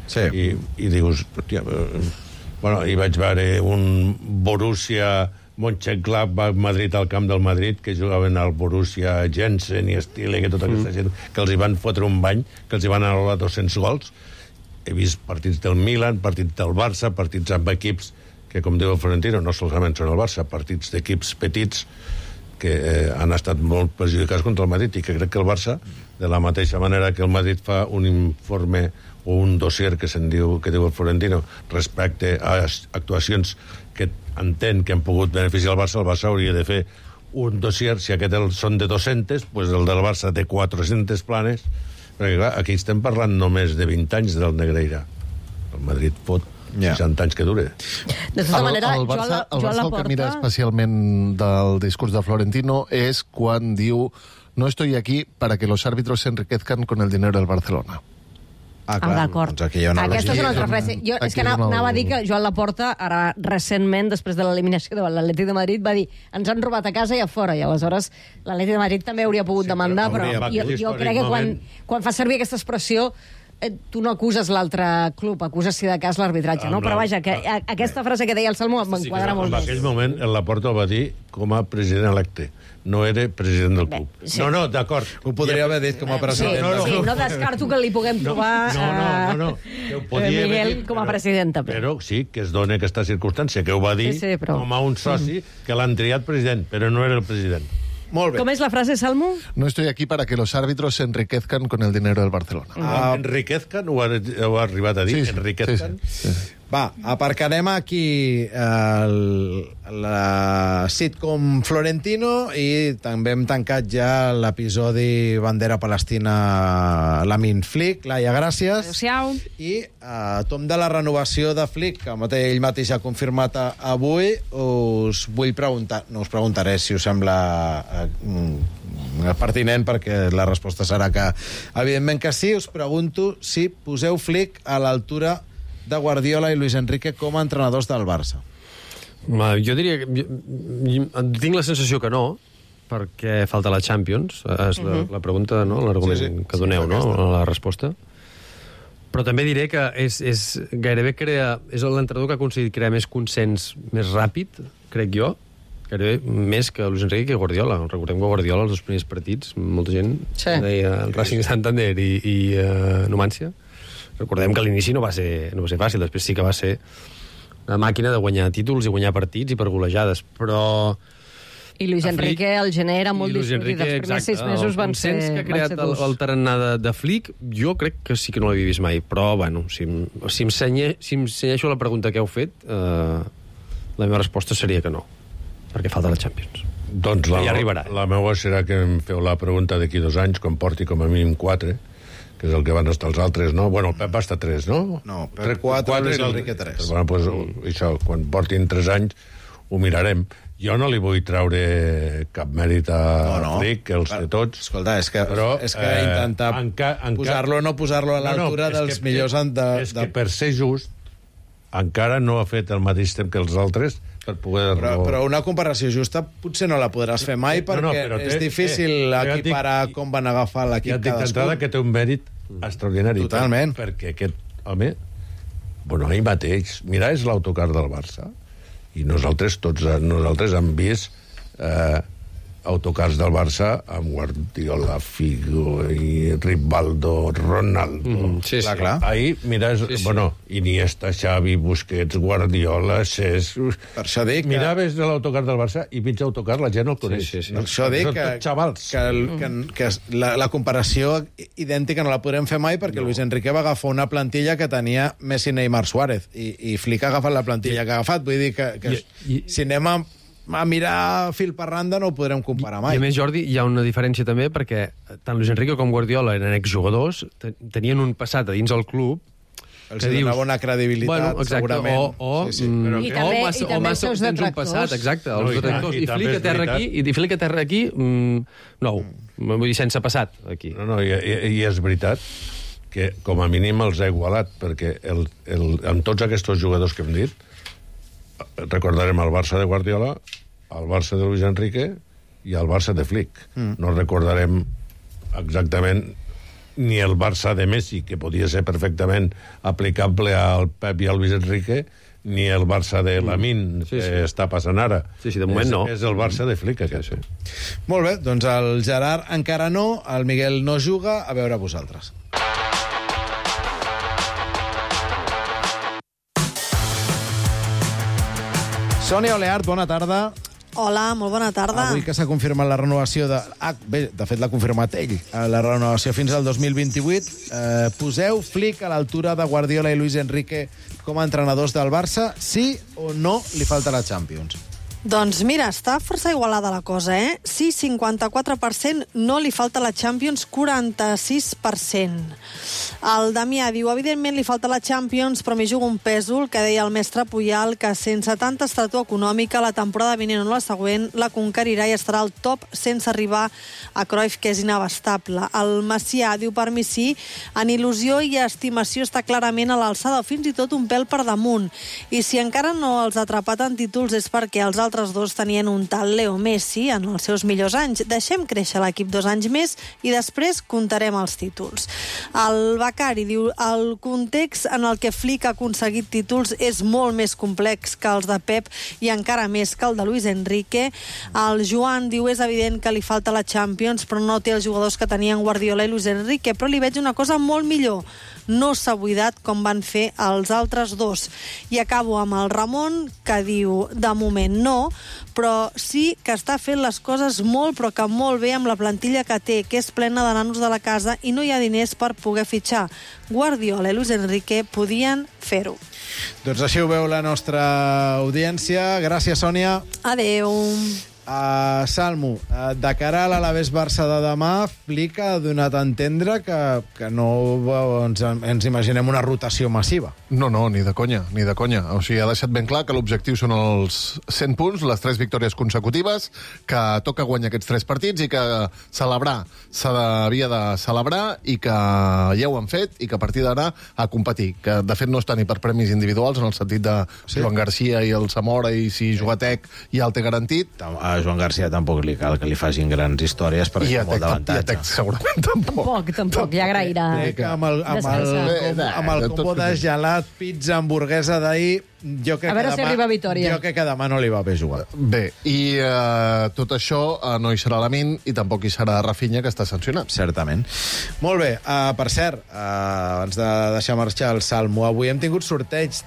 i dius, hòstia, bueno, hi vaig veure un Borussia Mönchengladbach Madrid al camp del Madrid, que jugaven al Borussia Jensen i Stile, que tota aquesta gent, que els hi van fotre un bany, que els hi van anul·lar 200 gols. He vist partits del Milan, partits del Barça, partits amb equips que, com diu el Florentino, no solament són el Barça, partits d'equips petits que han estat molt perjudicats contra el Madrid, i que crec que el Barça, de la mateixa manera que el Madrid fa un informe o un dossier que diu el Florentino respecte a actuacions que entén que han pogut beneficiar el Barça hauria de fer un dossier, si aquest són de 200, doncs el del Barça de 400 planes, perquè clar, aquí estem parlant només de 20 anys del Negreira. El Madrid fot 60 anys que dure. De tota manera, el Barça el que mira especialment del discurs de Florentino és quan diu: no estoy aquí para que los árbitros se enriquezcan con el dinero del Barcelona. D'acord. Doncs aquí hi ha una Aquesta és una altra frase. És que anava a dir que Joan Laporta, ara recentment, després de l'eliminació de l'Atlètic de Madrid, va dir: ens han robat a casa i a fora, i aleshores l'Atlètic de Madrid també hauria pogut demandar, però jo crec que quan fa servir aquesta expressió tu no acuses l'altre club, acuses, si de cas, l'arbitratge, no? Però vaja, que aquesta frase que deia el Salmo m'enquadra molt més. En aquell moment, el Laporta el va dir com a president electe. No era president del club. No, d'acord. Ho podria haver dit com a president. Sí, no descarto que li puguem trobar Miguel com a president, també. Però sí, que es dona aquesta circumstància, que ho va dir com a un soci que l'han triat president, però no era el president. Molt bé. Com és la frase, Salmo? No estoy aquí para que los árbitros se enriquezcan con el dinero del Barcelona. Enriquezcan, ho ha arribat a dir? Enriquezcan? Sí. Va, aparcarem aquí la sitcom Florentino i també hem tancat ja l'episodi Bandera Palestina Lamin Flick. Laia, gràcies. Adéu-siau. I tom de la renovació de Flick, que ell mateix ha confirmat avui, us vull preguntar, no us preguntaré si us sembla pertinent, perquè la resposta serà que evidentment que sí. Us pregunto si poseu Flick a l'altura de Guardiola i Luis Enrique com a entrenadors del Barça. Jo diria que... tinc la sensació que no, perquè falta la Champions. És la pregunta, no? L'argument que doneu, no? La resposta. Però també diré que és gairebé és l'entrenador que ha aconseguit crear més consens més ràpid, crec jo, gairebé més que Luis Enrique que Guardiola. Recordem que Guardiola, els dos primers partits, molta gent deia el Racing Santander i Numancia. Recordem que a l'inici no va ser fàcil, després sí que va ser una màquina de guanyar títols i guanyar partits i per golejades, però... I Luis Enrique al gener era molt discutit, els primers 6 mesos van ser durs. El consens que ha creat el tarannà de Flick, jo crec que sí que no l'havia vist mai, però, bueno, si em cenyeixo la pregunta que heu fet, la meva resposta seria que no, perquè falta la Champions. Doncs ja arribarà. La meva serà que em feu la pregunta d'aquí 2 anys, quan porti com a mínim 4, que és el que van estar els altres, no? Bueno, el Pep va estar 3, no? No, Pep 4, Luis Enrique 3. Bueno, doncs això, quan portin 3 anys ho mirarem. Jo no li vull treure cap mèrit a Flick, que els de tots. Escolta, és que intentar posar-lo o no posar-lo a l'altura dels millors... És que per ser just, encara no ha fet el mateix temps que els altres per poder... Però una comparació justa potser no la podràs fer mai, perquè és difícil equiparar com van agafar l'equip cadascú. Ja et dic d'entrada que té un mèrit extraordinari. Totalment. Perquè aquest home, bueno, ell mateix, mira, és l'autocar del Barça, i nosaltres hem vist autocars del Barça amb Guardiola, Figo i Rivaldo, Ronaldo. Sí, clar. Ahir, mira, bueno, Iniesta, Xavi, Busquets, Guardiola, Cesc... Per això dic que... Miraves l'autocar del Barça i mig autocar la gent el coneix. Per això dic que la comparació idèntica no la podrem fer mai, perquè Luis Enrique va agafar una plantilla que tenia Messi, Neymar, Suárez, i Flick ha agafat la plantilla que ha agafat. Vull dir que si anem a mirar fil per randa no ho podrem comparar mai. I a més, Jordi, hi ha una diferència també, perquè tant Luis Enrique com Guardiola eren exjugadors, tenien un passat a dins del club els donava una credibilitat, segurament. I també els seus detractors. Exacte, els detractors. I Flick a terra aquí, no, vull dir, sense passat aquí. No, i és veritat que com a mínim els ha igualat, perquè amb tots aquests jugadors que hem dit, recordarem el Barça de Guardiola, el Barça de Luis Enrique i el Barça de Flick. No recordarem exactament ni el Barça de Messi, que podia ser perfectament aplicable al Pep i al Luis Enrique, ni el Barça de Lamine, que està passant ara. Sí, de moment no. És el Barça de Flick, aquest. Molt bé, doncs el Gerard encara no, el Miguel no juga, a veure vosaltres. Sònia Oleart, bona tarda. Hola, molt bona tarda. Avui que s'ha confirmat la renovació de... Bé, de fet l'ha confirmat ell, la renovació fins al 2028. Poseu Flick a l'altura de Guardiola i Luis Enrique com a entrenadors del Barça? Sí o no li falta la Champions? Doncs mira, està força igualada la cosa, Sí, 54%, no li falta la Champions, 46%. El Damià diu, evidentment li falta la Champions, però m'hi jugo un pèsol, que deia el mestre Puyal, que sense tanta estratua econòmica, la temporada vinent o la següent, la conquerirà i estarà al top sense arribar a Cruyff, que és inabastable. El Macià diu, per mi sí, en il·lusió i estimació està clarament a l'alçada, o fins i tot un pèl per damunt. I si encara no els ha atrapat en títols és perquè els altres dos tenien un tal Leo Messi en els seus millors anys. Deixem créixer l'equip 2 anys més i després comptarem els títols. El Becari diu, el context en el que Flick ha aconseguit títols és molt més complex que els de Pep i encara més que el de Luis Enrique. El Joan diu, és evident que li falta la Champions, però no té els jugadors que tenien Guardiola i Luis Enrique, però li veig una cosa molt millor. No s'ha buidat com van fer els altres dos. I acabo amb el Ramon, que diu, de moment no, però sí que està fent les coses molt, però que molt bé amb la plantilla que té, que és plena de nanos de la casa i no hi ha diners per poder fitxar. Guardiola i Luis Enrique podien fer-ho. Doncs així ho veu la nostra audiència. Gràcies, Sònia. Adeu. Salmo, de cara a l'Alavés Barça de demà, Flick ha donat a entendre que no ens imaginem una rotació massiva. No, ni de conya, ni de conya. O sigui, ha deixat ben clar que l'objectiu són els 100 punts, les 3 victòries consecutives, que toca guanyar aquests 3 partits i que celebrar s'havia de celebrar i que ja ho han fet i que a partir d'ara a competir. Que, de fet, no està ni per premis individuals, en el sentit de Joan Garcia i el Zamora, i si Jugatec ja el té garantit. A Joan Garcia tampoc li cal que li facin grans històries perquè és molt d'avantatge. I a Tec segurament tampoc, ja agrairà. Amb el combo de gelat, pizza, hamburguesa d'ahir, jo crec si arriba a Vitòria. Jo crec que demà no li va bé jugar. Bé, i tot això no hi serà Lamine i tampoc hi serà Rafinha, que està sancionat. Certament. Molt bé, per cert, abans de deixar marxar el Salmo, avui hem tingut sorteig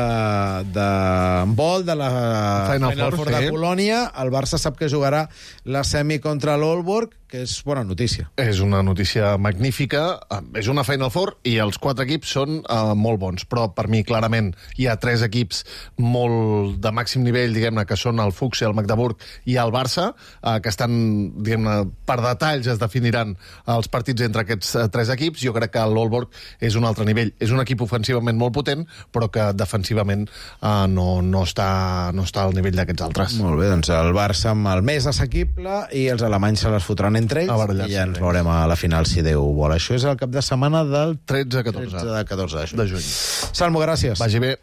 d'handbol de la Final Four de Colònia. El Barça sap que jugarà la semi contra l'Aalborg, que és bona notícia. És una notícia magnífica. És una Final Four i els 4 equips són molt bons, però per mi clarament hi ha 3 equips molt de màxim nivell, diguem-ne, que són el Fuchs, el Magdeburg i el Barça, que estan, diguem-ne, per detalls es definiran els partits entre aquests 3 equips. Jo crec que l'Aalborg és un altre nivell. És un equip ofensivament molt potent, però que defensivament no està al nivell d'aquests altres. Molt bé, doncs el Barça amb el més assequible i els alemanys se les fotran entre ells i ja ens veurem a la final, si Déu vol. Això és el cap de setmana del 13-14 de juny. Salmo, gràcies. Vagi bé.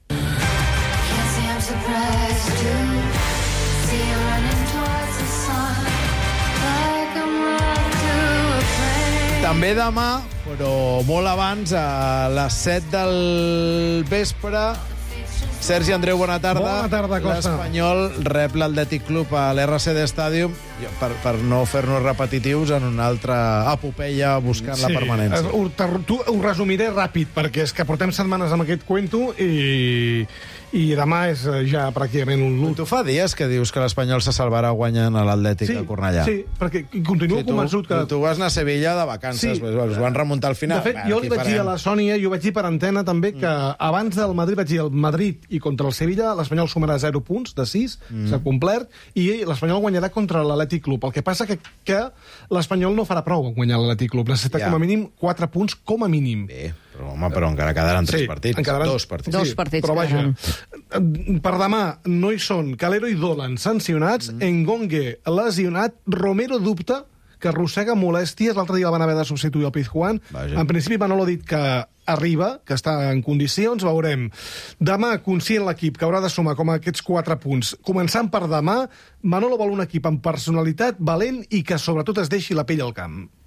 També demà, però molt abans, a les 7 del vespre, Sergi Andreu, bona tarda. Bona tarda, Costa. L'Espanyol rep l'Atlètic Club a l'RCD Stadium per no fer-nos repetitius en una altra epopeia buscant la permanència. Ho resumiré ràpid, perquè és que portem setmanes amb aquest cuento i demà és ja pràcticament un lut. Tu fa dies que dius que l'Espanyol se salvarà guanyant a l'Atlètic de Cornellà. Sí, perquè continuo convençut que... Tu vas anar a Sevilla de vacances, us van remuntar al final. De fet, jo li vaig dir a la Sònia, jo vaig dir per antena també, que abans del Madrid vaig dir el Madrid i contra el Sevilla l'Espanyol sumarà 0 punts de 6, s'ha complert, i l'Espanyol guanyarà contra l'Atlètic Club. El que passa que l'Espanyol no farà prou a guanyar l'Atlètic Club. Necessita com a mínim 4 punts, com a mínim. Bé, però encara quedaran 3 partits. Dos partits. Però vaja, per demà no hi són Calero i Dolan sancionats, Engongue lesionat, Romero dubta, que arrossega molèsties. L'altre dia el van haver de substituir el Pizjuán. En principi Manolo ha dit que arriba, que està en condicions, veurem. Demà, conscient l'equip, que haurà de sumar com aquests 4 punts. Començant per demà, Manolo vol un equip amb personalitat, valent i que sobretot es deixi la pell al camp.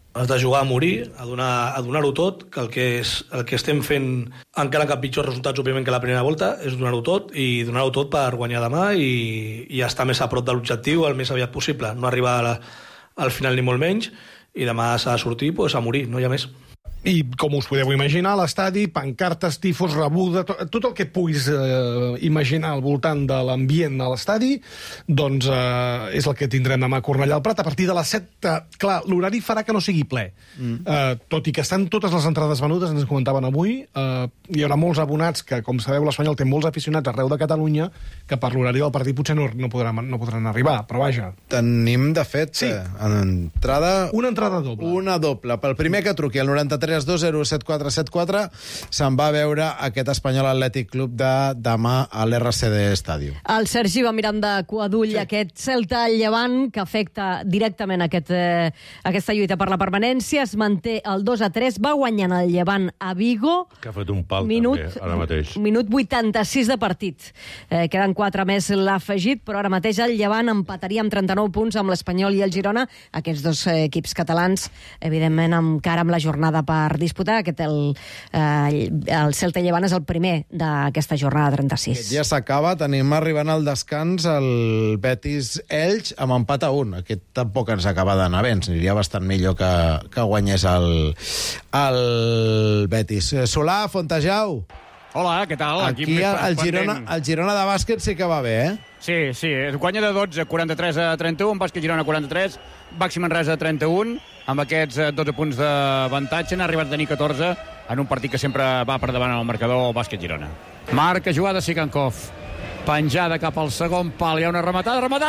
has de jugar a morir, a donar-ho tot, que el que estem fent, encara que pitjors resultats, òbviament, que la primera volta, és donar-ho tot, i donar-ho tot per guanyar demà i estar més a prop de l'objectiu el més aviat possible. No arribar al final ni molt menys, i demà s'ha de sortir a morir, no hi ha més. I, com us podeu imaginar, a l'estadi, pancartes, tifos, rebuda, tot el que puguis imaginar al voltant de l'ambient a l'estadi, doncs és el que tindrem demà a Cornellà al Prat. A partir de les 7, clar, l'horari farà que no sigui ple. Tot i que estan totes les entrades venudes, ens comentaven avui, hi haurà molts abonats que, com sabeu, l'Espanyol té molts aficionats arreu de Catalunya, que per l'horari del partit potser no podran arribar, però vaja. Tenim, de fet, entrada... Una entrada doble. Una doble. Pel primer que truqui al 93-207474 se'n va a veure aquest Espanyol Atlètic Club de demà a l'RCD Stadium. El Sergi va mirant de cua d'ull aquest Celta al Llevant, que afecta directament aquesta lluita per la permanència. Es manté el 2-3, va guanyant el Llevant a Vigo. Que ha fet un pal també, ara mateix. Minut 86 de partit. Queden 4 més l'afegit, però ara mateix el Llevant empataria amb 39 punts amb l'Espanyol i el Girona. Aquests dos equips catalans, evidentment, encara amb la jornada per disputar. El Celta Llevant és el primer d'aquesta jornada 36. Ja s'acaba, tenim arribant al descans el Betis-Elx amb empat a 1. Aquest tampoc ens acaba d'anar bé, ens aniria bastant millor que guanyés el Betis. Solà, Fontejau. Hola, què tal? Aquí el Girona de bàsquet sí que va bé, eh? Sí, guanya de 12, 43-31, bàsquet Girona 43, Baxi Manresa 31, amb aquests 12 punts d'avantatge, n'ha arribat a tenir 14 en un partit que sempre va per davant al marcador bàsquet Girona. Marca jugada Sikankov, penjada cap al segon pal, hi ha una rematada, gol,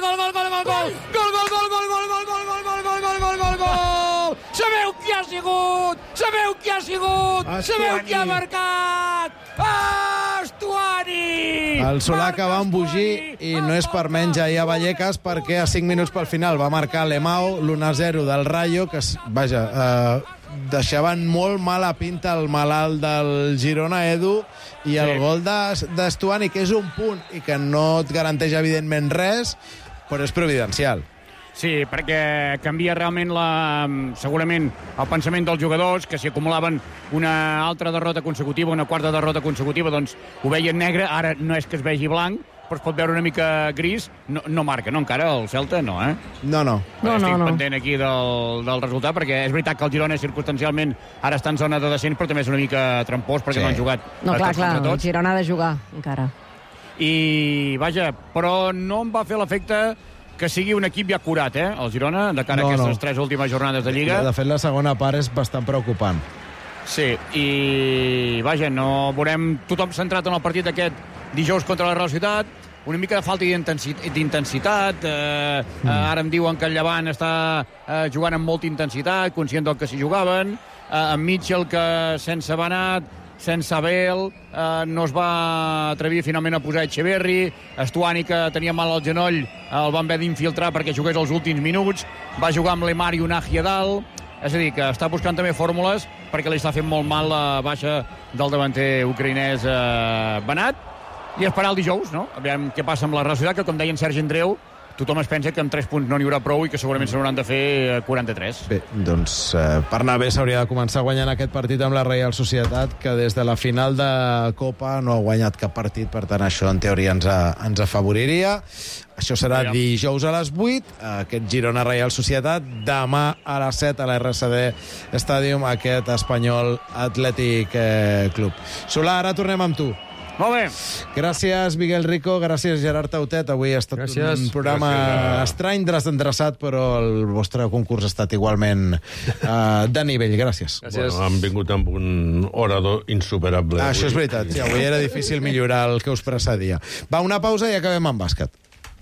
sabeu qui ha sigut, sabeu qui ha marcat, Estuani! El Solà que va embogir, i no és per menys ahir a Vallecas, perquè a 5 minuts pel final va marcar l'Emao, l'1-0 del Rayo, que, deixaven molt mala pinta el malalt del Girona, Edu, i el gol d'Estuani, que és un punt i que no et garanteix evidentment res, però és providencial. Sí, perquè canvia realment segurament el pensament dels jugadors, que si acumulaven una altra derrota consecutiva, una quarta derrota consecutiva, doncs ho veien negre, ara no és que es vegi blanc, però es pot veure una mica gris. No marca, no encara, el Celta, no, eh? No. Estic pendent aquí del resultat, perquè és veritat que el Girona circumstancialment ara està en zona de descens, però també és una mica trampós, perquè no han jugat. No, clar, el Girona ha de jugar, encara. I, vaja, però no em va fer l'efecte que sigui un equip ja curat, el Girona, de cara a aquestes 3 últimes jornades de Lliga. De fet, la segona part és bastant preocupant. Sí, i vaja, no veurem tothom centrat en el partit aquest dijous contra la Real Societat, una mica de falta d'intensitat, ara em diuen que el Llevant està jugant amb molta intensitat, conscient del que s'hi jugaven, amb Mitchell que sense Banat, sense Abel, no es va atrevir finalment a posar Echeverri, Estuani, que tenia mal al genoll, el van haver d'infiltrar perquè jugués els últims minuts, va jugar amb Lemar i Unagi a dalt, és a dir, que està buscant també fórmules perquè li està fent molt mal la baixa del davanter ucraïnès Banat, i esperar el dijous, no? Aviam què passa amb la Real Societat, que com deia en Sergi Andreu, tothom es pensa que amb 3 punts no n'hi haurà prou i que segurament se n'hauran de fer 43. Bé, doncs per anar bé s'hauria de començar guanyant aquest partit amb la Real Societat, que des de la final de Copa no ha guanyat cap partit, per tant això en teoria ens afavoriria. Això serà dijous a les 8, aquest Girona Real Societat, demà a les 7 a la RCD Stadium, aquest Espanyol Atlètic Club. Solà, ara tornem amb tu. Molt bé. Gràcies, Miguel Rico, gràcies, Gerard Tautet. Avui ha estat un programa estrany, desendreçat, però el vostre concurs ha estat igualment de nivell. Gràcies. Bueno, han vingut amb un orador insuperable. Això és veritat, sí, avui era difícil millorar el que us precedia. Va, una pausa i acabem amb bàsquet.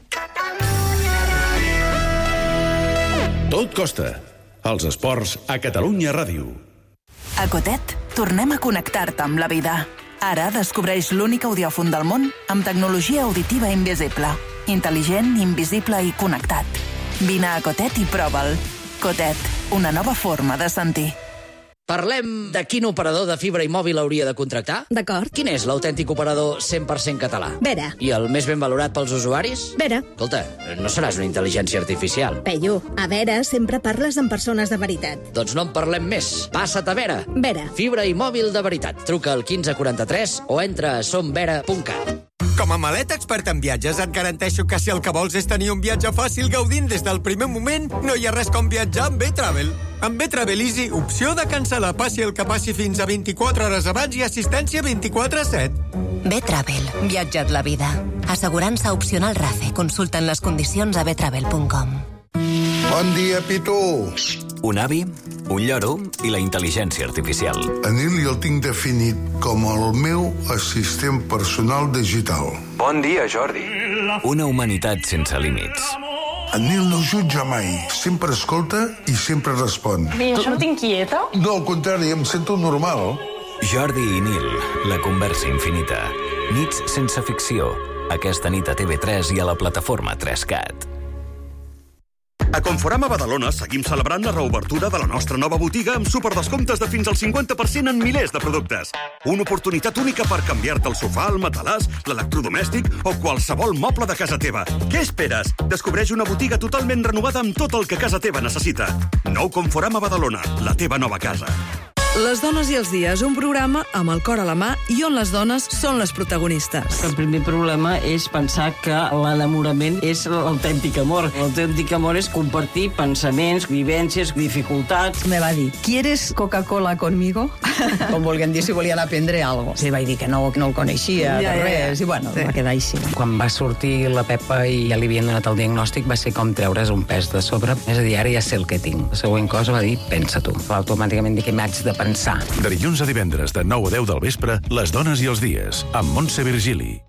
Tot costa. Els esports a Catalunya Ràdio. A Cotet, tornem a connectar-te amb la vida. Ara descobreix l'únic audiòfon del món amb tecnologia auditiva invisible. Intel·ligent, invisible i connectat. Vine a Cotet i prova'l. Cotet, una nova forma de sentir. Parlem de quin operador de fibra i mòbil hauria de contractar? D'acord. Quin és l'autèntic operador 100% català? Vera. I el més ben valorat pels usuaris? Vera. Escolta, no seràs una intel·ligència artificial. Peyu, a Vera sempre parles amb persones de veritat. Doncs no en parlem més. Passa't a Vera. Vera. Fibra i mòbil de veritat. Truca al 1543 o entra a somvera.cat. Com a maleta expert en viatges et garanteixo que si el que vols és tenir un viatge fàcil gaudint des del primer moment, no hi ha res com viatjar amb B-Travel. Amb B-Travel Easy, opció de cancel·lar passi el que passi fins a 24 hores abans i assistència 24/7. B-Travel. Viatja't la vida. Assegurança opcional RACE. Consulten les condicions a btravel.com. Bon dia, Pitu. Un avi, un lloro i la intel·ligència artificial. En Nil jo el tinc definit com el meu assistent personal digital. Bon dia, Jordi. Una humanitat sense límits. En Nil no jutja mai, sempre escolta i sempre respon. Bé, això no t'inquieta? No, al contrari, em sento normal. Jordi i Nil, la conversa infinita. Nits sense ficció. Aquesta nit a TV3 i a la plataforma 3CAT. A Conforama Badalona seguim celebrant la reobertura de la nostra nova botiga amb superdescomptes de fins al 50% en milers de productes. Una oportunitat única per canviar-te el sofà, el matalàs, l'electrodomèstic o qualsevol moble de casa teva. Què esperes? Descobreix una botiga totalment renovada amb tot el que casa teva necessita. Nou Conforama Badalona, la teva nova casa. Les dones i els dies, un programa amb el cor a la mà i on les dones són les protagonistes. El primer problema és pensar que l'enamorament és l'autèntic amor. L'autèntic amor és compartir pensaments, vivències, dificultats. Me va dir, ¿quieres Coca-Cola conmigo? Com volguem dir, si volien aprendre alguna cosa. Sí, vaig dir que no el coneixia, de res, i bueno, va quedar així. Quan va sortir la Pepa i ja li havien donat el diagnòstic, va ser com treure's un pes de sobre. És a dir, ara ja sé el que tinc. La següent cosa va dir, pensa tu. Va automàticament dir que m'haig de pensar. De dilluns a divendres, de 9 a 10 del vespre, Les dones i els dies, amb Montse Virgili.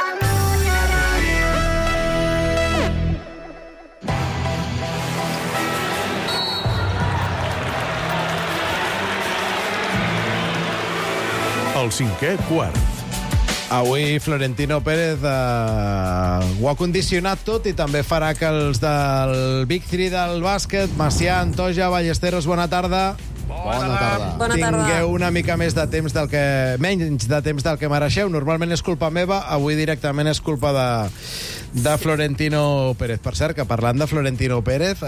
El cinquè quart. Avui Florentino Pérez ho ha condicionat tot i també farà que els del Big 3 del bàsquet, Macià, Antoja, Ballesteros, bona tarda. Bona tarda. Tingueu una mica més de temps menys de temps del que mereixeu. Normalment és culpa meva, avui directament és culpa de Florentino Pérez. Per cert, que parlant de Florentino Pérez,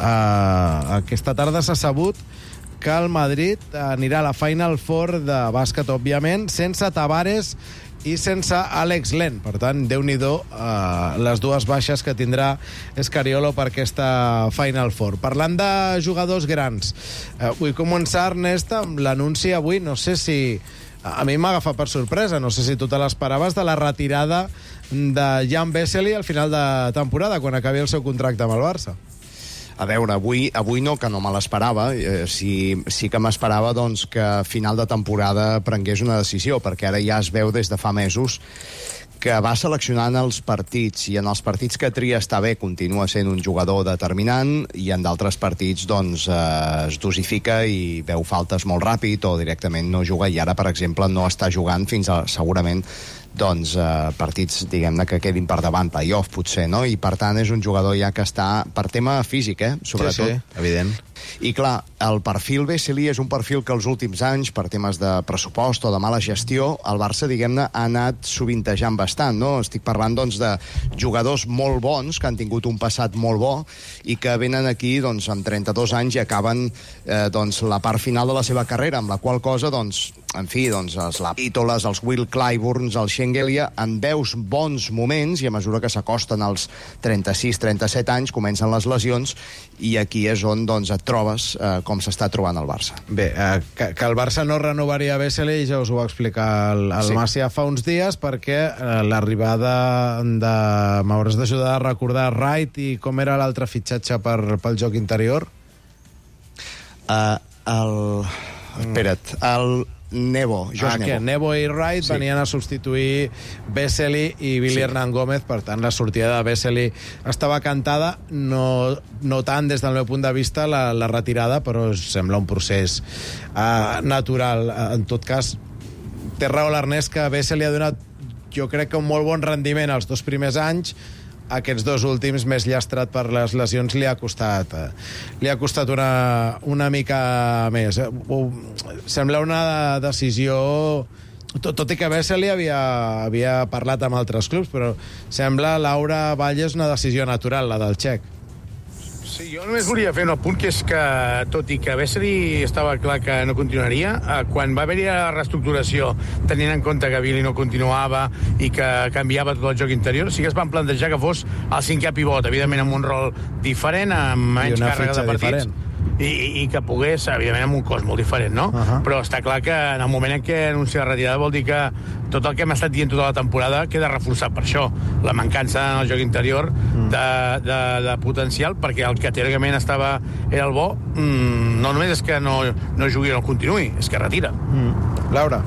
aquesta tarda s'ha sabut que el Madrid anirà a la Final Four de bàsquet, òbviament, sense Tavares i sense Alex Len. Per tant, Déu-n'hi-do les dues baixes que tindrà Escariolo per aquesta Final Four. Parlant de jugadors grans, vull començar, Ernest, amb l'anunci avui, no sé si... A mi m'ha agafat per sorpresa, no sé si tu te l'esperaves, de la retirada de Jan Vesely al final de temporada, quan acabi el seu contracte amb el Barça. A veure, avui no, que no me l'esperava. Sí que m'esperava doncs, que a final de temporada prengués una decisió, perquè ara ja es veu des de fa mesos que va seleccionant els partits, i en els partits que tria està bé, continua sent un jugador determinant, i en d'altres partits doncs, es dosifica i veu faltes molt ràpid o directament no juga, i ara, per exemple, no està jugant fins a, segurament, doncs, partits, diguem-ne, que quedin per davant, playoff, potser, no? I, per tant, és un jugador ja que està per tema físic, sobretot. Sí, evident. I, clar, el perfil Vesely és un perfil que els últims anys, per temes de pressupost o de mala gestió, el Barça, diguem-ne, ha anat sovintejant bastant, no? Estic parlant, doncs, de jugadors molt bons, que han tingut un passat molt bo, i que venen aquí, doncs, amb 32 anys i acaben, doncs, la part final de la seva carrera, amb la qual cosa, doncs, en fi, doncs, els Lapítoles, els Will Clyburns, els Schengelia, en veus bons moments, i a mesura que s'acosten als 36-37 anys, comencen les lesions, i aquí és on, doncs, et trobes com s'està trobant el Barça. Bé, que el Barça no renovaria Vesely, ja us ho va explicar el Macià fa uns dies, perquè l'arribada de... M'hauràs d'ajudar a recordar Wright i com era l'altre fitxatge pel joc interior? Espera't, el Nebo, Josh Nebo. Nebo i Wright venien a substituir Vesely i Billy Hernán Gómez, per tant la sortida de Vesely estava cantada, no tant des del meu punt de vista la retirada, però sembla un procés natural. En tot cas, té raó l'Ernest que Vesely ha donat, jo crec que un molt bon rendiment els 2 primers anys, aquests dos últims, més llastrat per les lesions, li ha costat una mica més. Sembla una decisió... Tot i que Vesely havia parlat amb altres clubs, però sembla, Laura Valles, una decisió natural, la del txec. Sí, jo només volia fer un apunt, que és que, tot i que Vesely estava clar que no continuaria, quan va haver-hi la reestructuració, tenint en compte que Billy no continuava i que canviava tot el joc interior, sí que es van plantejar que fos el cinquè pivot, evidentment amb un rol diferent, amb menys càrrega de partits. Diferent. I que pogués, evidentment, amb un cos molt diferent, no? Però està clar que en el moment en què anuncia la retirada vol dir que tot el que hem estat dient tota la temporada queda reforçat per això. La mancança en el joc interior de potencial, perquè el que teòricament era el bo, no només és que no jugui o no continuï, és que retira. Laura.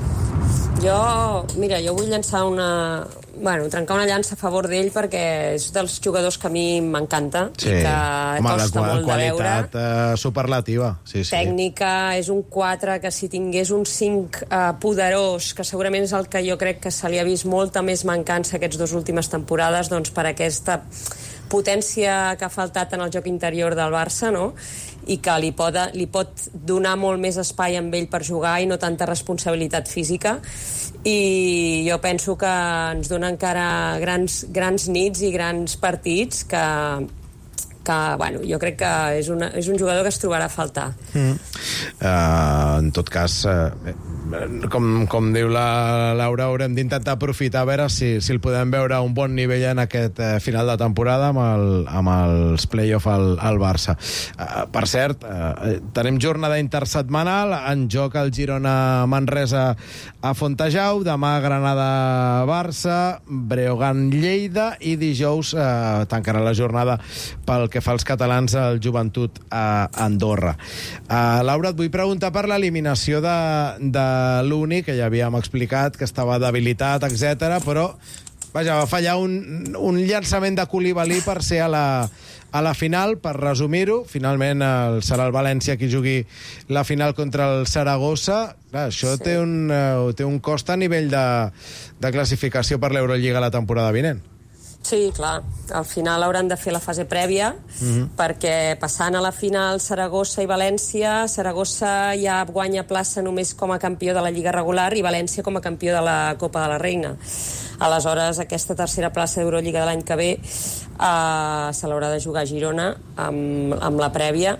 Jo vull llançar trencar una llança a favor d'ell, perquè és dels jugadors que a mi m'encanta i que costa molt de veure. Qualitat superlativa. Tècnica, és un 4 que si tingués un 5 poderós, que segurament és el que jo crec que se li ha vist molta més mancança aquests dos últimes temporades, doncs per aquesta potència que ha faltat en el joc interior del Barça, no? I que li pot donar molt més espai amb ell per jugar i no tanta responsabilitat física. I jo penso que ens dona encara grans nits i grans partits que jo crec que és un jugador que es trobarà a faltar. En tot cas, com diu la Laura, haurem d'intentar aprofitar a veure si el podem veure a un bon nivell en aquest final de temporada amb els play-off al Barça. Per cert, tenim jornada intersetmanal, en joc el Girona-Manresa a Fontejau, demà Granada-Barça, Breogán-Lleida i dijous tancarà la jornada pel que fa als catalans al Joventut a Andorra. Laura, et vull preguntar per l'eliminació de l'Uni, que ja havíem explicat que estava debilitat, etc. Però va fallar un llançament de Koulibaly per ser a la final, per resumir-ho. Finalment serà el València qui jugui la final contra el Saragossa. Clar, això té un cost a nivell de classificació per l'Eurolliga la temporada vinent. Sí, clar. Al final hauran de fer la fase prèvia, perquè passant a la final Saragossa i València, Saragossa ja guanya plaça només com a campió de la Lliga regular i València com a campió de la Copa de la Reina. Aleshores, aquesta tercera plaça d'Eurolliga de l'any que ve se l'haurà de jugar a Girona amb la prèvia.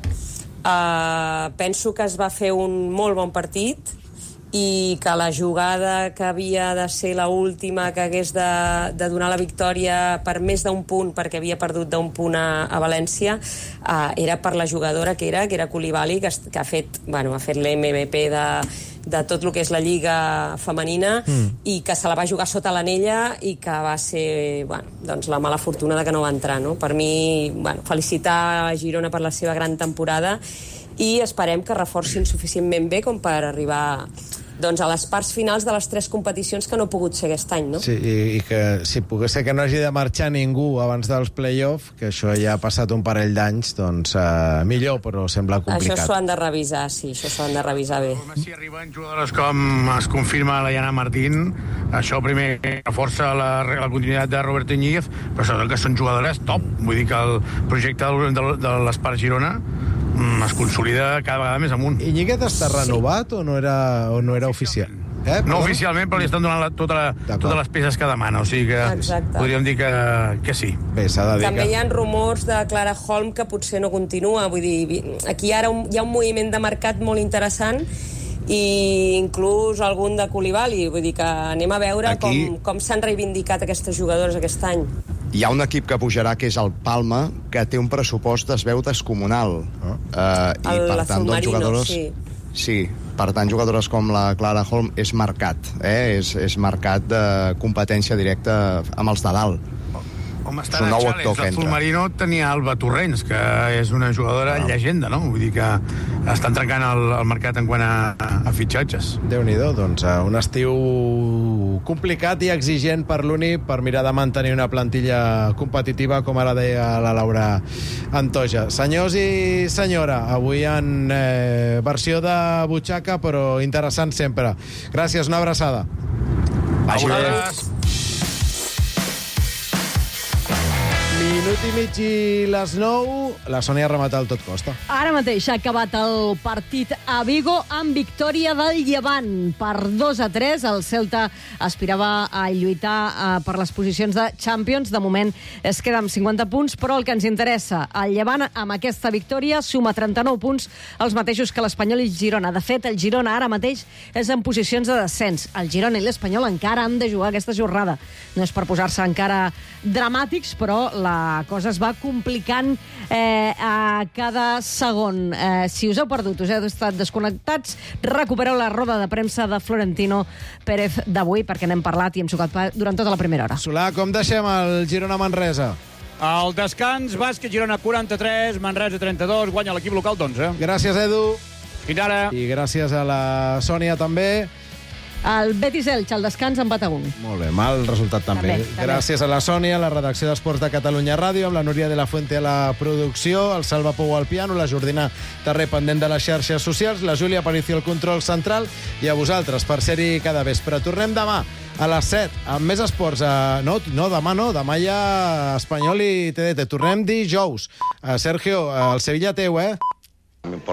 Penso que es va fer un molt bon partit i que la jugada que havia de ser l'última que hagués de donar la victòria per més d'un punt, perquè havia perdut d'un punt a València, era per la jugadora que era Koulibaly, que ha fet l'MVP de tot el que és la Lliga femenina i que se la va jugar sota l'anella i que va ser la mala fortuna de que no va entrar, no? Per mi, felicitar a Girona per la seva gran temporada i esperem que reforcin suficientment bé com per arribar a les parts finals de les 3 competicions que no ha pogut ser aquest any, no? Sí, i que si pogués ser que no hagi de marxar ningú abans dels play-off, que això ja ha passat un parell d'anys, doncs millor, però sembla complicat. Això s'ho han de revisar, sí, això s'ho han de revisar bé. Si arriben jugadores com es confirma la Yana Martín, això primer reforça la continuïtat de Roberto Íñiguez, però sobretot que són jugadores top. Vull dir que el projecte de l'Espart Girona es consolida cada vegada més amunt. Íñiguez està renovat o no era oficial? No oficialment, però li estan donant totes les peces que demana, o sigui que podríem dir que sí. Bé, s'ha de dir també hi ha rumors de Clara Holm que potser no continua, vull dir, aquí ara hi ha un moviment de mercat molt interessant i inclús algun de Koulibaly, vull dir que anem a veure com s'han reivindicat aquestes jugadores aquest any. Hi ha un equip que pujarà, que és el Palma, que té un pressupost, es veu, descomunal. I per tant, doncs, jugadores... Sí, per tant, jugadores com la Clara Holm és mercat, és mercat de competència directa amb els de dalt. Home, està en Xales, el Fulmarino tenia Alba Torrents, que és una jugadora llegenda, no? Vull dir que estan trencant el mercat en quant a fitxatges. Déu-n'hi-do, doncs un estiu complicat i exigent per l'Uni per mirar de mantenir una plantilla competitiva, com ara deia la Laura Antoja. Senyors i senyora, avui en versió de butxaca, però interessant sempre. Gràcies, una abraçada. Vagi bé. Minut i mig i les 9, la Sònia remata el tot costa. Ara mateix ha acabat el partit a Vigo amb victòria del Llevant per 2-3. El Celta aspirava a lluitar per les posicions de Champions. De moment es queda amb 50 punts, però el que ens interessa, el Llevant amb aquesta victòria suma 39 punts, els mateixos que l'Espanyol i el Girona. De fet, el Girona ara mateix és en posicions de descens. El Girona i l'Espanyol encara han de jugar aquesta jornada. No és per posar-se encara dramàtics, però la cosa es va complicant a cada segon. Si us heu perdut, us heu estat desconnectats, recupereu la roda de premsa de Florentino Pérez d'avui, perquè n'hem parlat i hem sucat durant tota la primera hora. Solà, com deixem el Girona-Manresa? Al descans, bàsquet Girona 43, Manresa 32, guanya l'equip local d'11. Gràcies, Edu. Fins ara. I gràcies a la Sònia, també. El Betis-Elx, al descans, empat a 1. Molt bé, mal resultat també. Gràcies a la Sònia, a la redacció d'Esports de Catalunya Ràdio, amb la Núria de la Fuente a la producció, el Salva Pou al piano, la Jordina Terrer pendent de les xarxes socials, la Júlia Aparicio al control central, i a vosaltres per ser-hi cada vespre. Tornem demà a les 7 amb més esports. Demà hi ha Espanyol i TDT. Tornem dijous. Sergio, el Sevilla teu,